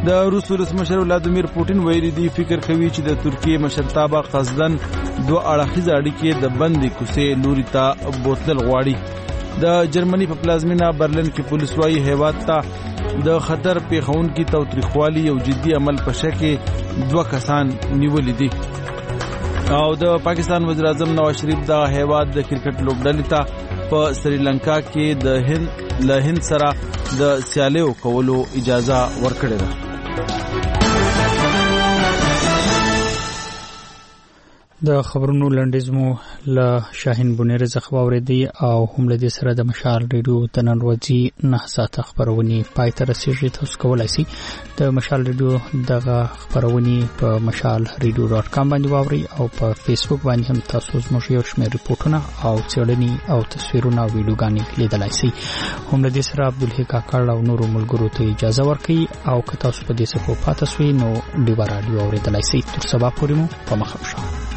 د روس ولسمشر ولادیمیر پوتین ویلي دی فکر کوي چې د ترکیه مشرتابه قصدن دوه اړخیزه اړیکې د بندي کوڅې لوري ته بوتلل غواړي. د جرمني په پلازمینه برلین کې پولیس وايي هیواد ته د خطر پیښونکي تاوتریخوالي او جدي عمل په شکل 2 کسان نیولې دي. او د پاکستان وزیر اعظم نواز شریف د هیواد د کرکټ لوبډلې ته په سریلانکا کې د هند سره د سیالیو کولو اجازه ورکړې ده. د خبرونو لنډیزمو له شاهین بونیر څخه واوریدي او هم له دې سره د مشال ریډیو د نن ورځې 9 ساعته خبرونه پای ته رسیږي. تاسو کولای شئ د مشال ریډیو دغه خبرونه په mashalradio.com باندې واوري او په فیسبوک باندې هم تاسو زموږ یو شمېر ریپورتونه او څېړنې او تصویرونه او ویډیوګانې لیدلای شئ. هم له دې سره عبدالحق کاکړ او نورو ملګرو ته اجازه ورکړي او که تاسو په دې څه پاتې شئ نو ډیبا رادیو اوریدلای شئ. تر سبا پورې مو په مخه شه.